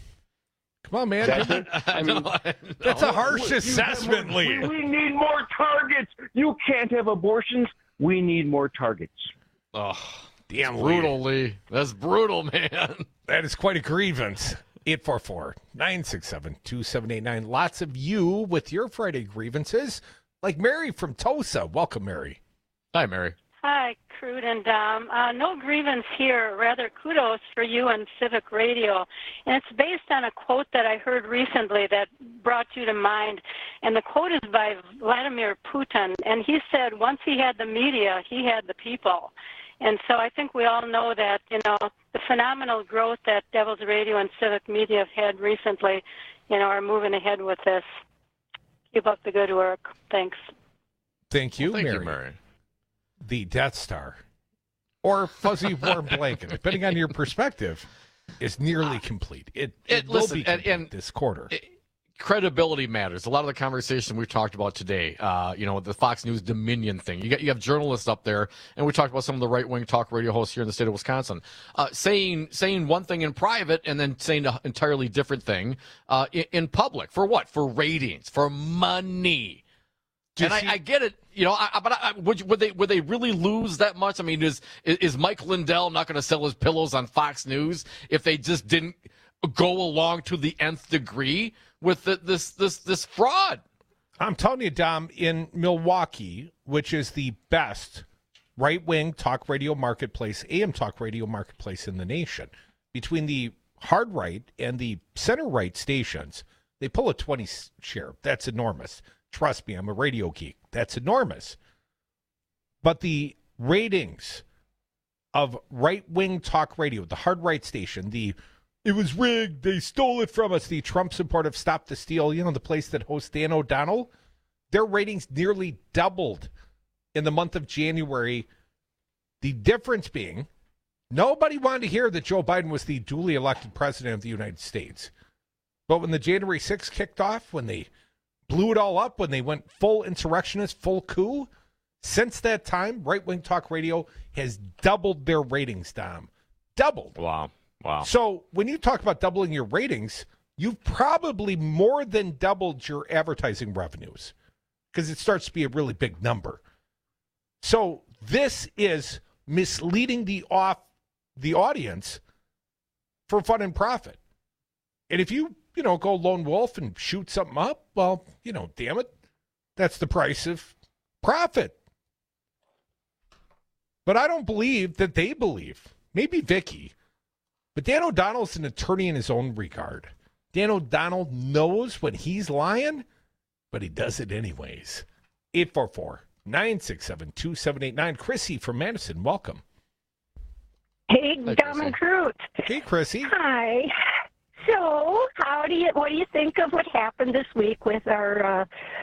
Come on, man. That's, it. I mean, no, that's no. a harsh assessment, Lee. We, we need more targets. You can't have abortions. We need more targets. Oh, damn, brutal, Lee. Lee. That's brutal, man. That is quite a grievance. eight four four, nine six seven, two seven eight nine. Lots of you with your Friday grievances, like Mary from Tosa. Welcome, Mary. Hi, Mary. Hi, Crude and Dom. Uh, no grievance here, rather kudos for you and Civic Radio. And it's based on a quote that I heard recently that brought you to mind. And the quote is by Vladimir Putin. And he said once he had the media, he had the people. And so I think we all know that, you know, the phenomenal growth that Devil's Radio and Civic Media have had recently, you know, are moving ahead with this. Keep up the good work. Thanks. Thank you, well, thank Mary. you, Mary. The Death Star, or fuzzy warm blanket, depending on your perspective, is nearly complete. It, it, it will listen, be complete and, and this quarter. It, credibility matters. A lot of the conversation we've talked about today, uh, you know, the Fox News Dominion thing. You got you have journalists up there, and we talked about some of the right wing talk radio hosts here in the state of Wisconsin, uh, saying saying one thing in private and then saying an entirely different thing uh, in, in public. For what? For ratings, for money. And I, I get it, you know. I, but I, would would they would they really lose that much? I mean, is is Mike Lindell not going to sell his pillows on Fox News if they just didn't go along to the nth degree with the, this this this fraud? I'm telling you, Dom, in Milwaukee, which is the best right wing talk radio marketplace, A M talk radio marketplace in the nation, between the hard right and the center right stations, they pull a twenty share. That's enormous. Trust me, I'm a radio geek. That's enormous. But the ratings of right-wing talk radio, the hard right station, the it was rigged, they stole it from us, the Trump supportive Stop the Steal, you know, the place that hosts Dan O'Donnell, their ratings nearly doubled in the month of January. The difference being, nobody wanted to hear that Joe Biden was the duly elected president of the United States. But when the January sixth kicked off, when they blew it all up, when they went full insurrectionist, full coup, since that time, right-wing talk radio has doubled their ratings, Dom. Doubled. Wow. Wow. So when you talk about doubling your ratings, you've probably more than doubled your advertising revenues because it starts to be a really big number. So this is misleading the off the audience for fun and profit. And if you you know, go lone wolf and shoot something up, well, you know, damn it, that's the price of profit. But I don't believe that they believe, maybe Vicky, but Dan O'Donnell's an attorney in his own regard. Dan O'Donnell knows when he's lying, but he does it anyways. eight four four, nine six seven, two seven eight nine. Chrissy from Madison, welcome. Hey, Dom and Crute. Hey, Chrissy. Hi. So, how do you? What do you think of what happened this week with our uh,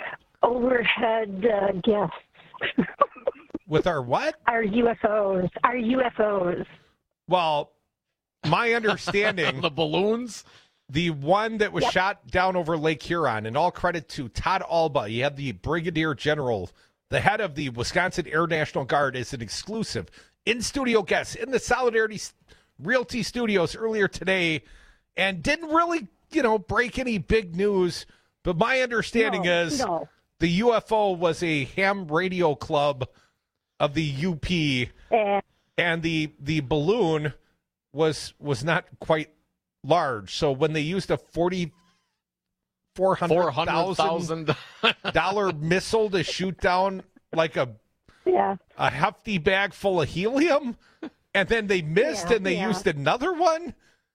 overhead uh, guests? With our what? Our U F Os. Our U F Os. Well, my understanding, the balloons, the one that was Yep. shot down over Lake Huron, and all credit to Todd Alba. He had the Brigadier General, the head of the Wisconsin Air National Guard, as an exclusive in-studio guest in the Solidarity Realty Studios earlier today, and didn't really, you know, break any big news. But my understanding No, is no. the U F O was a ham radio club of the U P, Eh. and the the balloon was was not quite large. So when they used a forty four hundred thousand dollar missile to shoot down like a yeah. a hefty bag full of helium, and then they missed Yeah, and they yeah. used another one.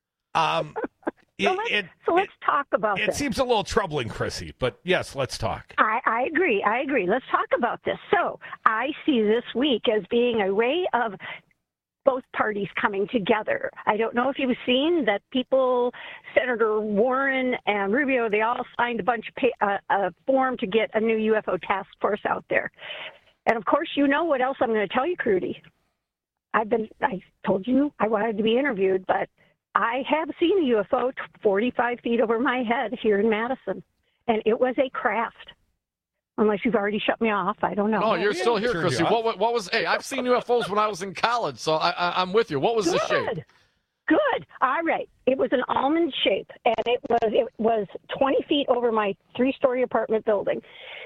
Um, it, So let's, it, so let's talk about it this. seems a little troubling, Chrissy, but yes, let's talk. I, I agree. I agree. Let's talk about this. So I see this week as being a way of both parties coming together. I don't know if you've seen that people, Senator Warren and Rubio, they all signed a bunch of pay, uh, a form to get a new U F O task force out there. And of course, you know what else I'm going to tell you, Crudy. I've been, I told you I wanted to be interviewed, but I have seen a U F O forty-five feet over my head here in Madison, and it was a craft. Unless you've already shut me off, I don't know. No, you're still here, Sure Chrissy. you are. What, what, what was? Hey, I've seen U F Os when I was in college, so I, I, I'm with you. What was the shape? Good. Good. All right. It was an almond shape, and it was it was twenty feet over my three-story apartment building.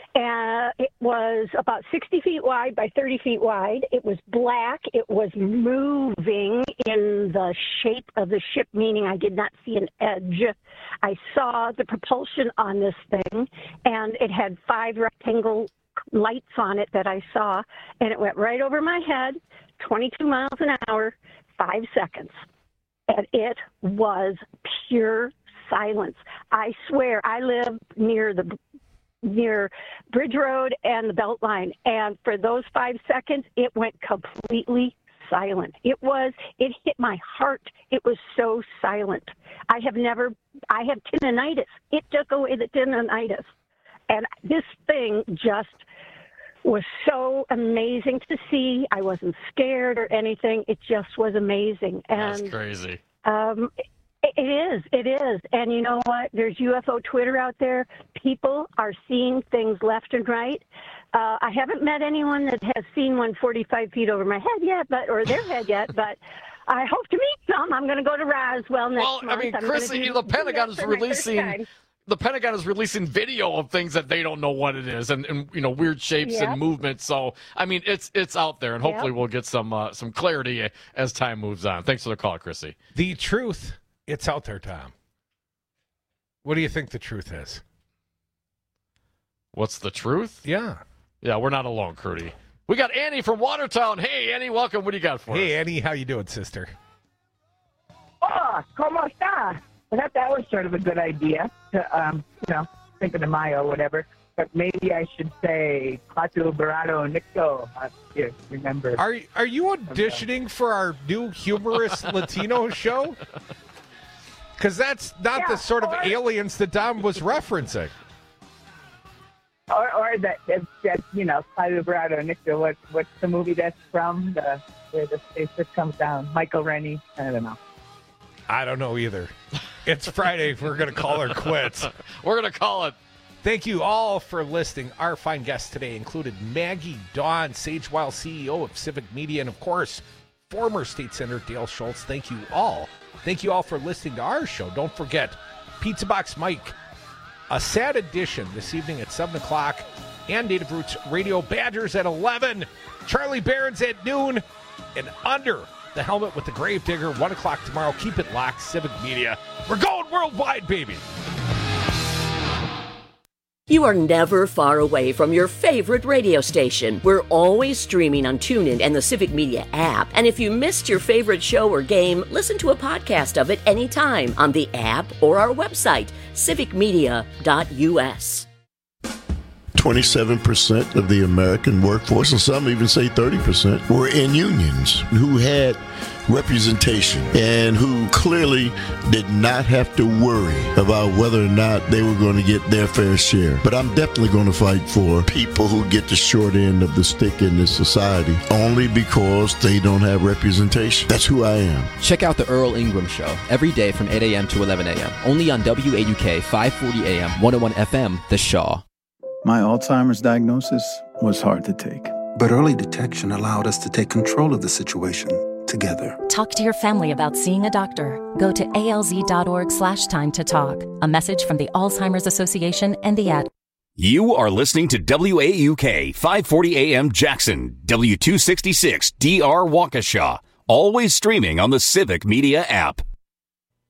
And it was about sixty feet wide by thirty feet wide. It was black. It was moving in the shape of the ship, meaning I did not see an edge. I saw the propulsion on this thing, and it had five rectangle lights on it that I saw, and it went right over my head, twenty-two miles an hour, five seconds. And it was pure silence. I swear, I live near the near Bridge Road and the Beltline, and for those five seconds, it went completely silent. It was, it hit my heart. It was so silent. I have never, I have tinnitus. It took away the tinnitus. And this thing just was so amazing to see. I wasn't scared or anything. It just was amazing. And That's crazy. Um, it, it is. It is. And you know what? There's U F O Twitter out there. People are seeing things left and right. Uh, I haven't met anyone that has seen one forty-five feet over my head yet, but or their head yet, but I hope to meet some. I'm going to go to Roswell next Well, month. I mean, I'm Chrissy, gonna do- the do Pentagon that is for my first releasing time. the Pentagon is releasing video of things that they don't know what it is, and, and you know, weird shapes Yep. and movements. So, I mean, it's it's out there, and hopefully Yep. we'll get some uh, some clarity as time moves on. Thanks for the call, Chrissy. The truth, it's out there, Tom. What do you think the truth is? What's the truth? Yeah. Yeah, we're not alone, Crudy. We got Annie from Watertown. Hey, Annie, welcome. What do you got for Hey, us? Annie, how you doing, sister? Oh, ¿cómo está? I thought that was sort of a good idea to, um, you know, Cinco de Mayo or whatever. But maybe I should say Clatu Barado Nico. Uh, yeah, remember. Are are you auditioning for our new humorous Latino show? Because that's not Yeah, the sort of or- aliens that Dom was referencing. Or, or that, that, that, you know, Clatu Barado Nico. What, what's the movie that's from? The where the spaceship comes down. Michael Rennie. I don't know. I don't know either. It's Friday. We're going to call her quits. We're going to call it. Thank you all for listening. Our fine guests today included Maggie Dawn, SageWile C E O of Civic Media, and of course, former State Senator Dale Schultz. Thank you all. Thank you all for listening to our show. Don't forget, Pizza Box Mike, a sad edition this evening at seven o'clock, and Native Roots Radio Badgers at eleven, Charlie Barons at noon, and Under the Helmet with the Gravedigger, one o'clock tomorrow. Keep it locked, Civic Media. We're going worldwide, baby. You are never far away from your favorite radio station. We're always streaming on TuneIn and the Civic Media app. And if you missed your favorite show or game, listen to a podcast of it anytime on the app or our website, civic media dot u s. twenty-seven percent of the American workforce, and some even say thirty percent, were in unions who had representation and who clearly did not have to worry about whether or not they were going to get their fair share. But I'm definitely going to fight for people who get the short end of the stick in this society only because they don't have representation. That's who I am. Check out the Earl Ingram Show every day from eight a.m. to eleven a.m. only on W A U K five forty A M, one oh one F M, The Shaw. My Alzheimer's diagnosis was hard to take. But early detection allowed us to take control of the situation together. Talk to your family about seeing a doctor. Go to alz.org slash time to talk. A message from the Alzheimer's Association and the ad. You are listening to W A U K five forty A M Jackson, W two sixty-six D R Waukesha. Always streaming on the Civic Media app.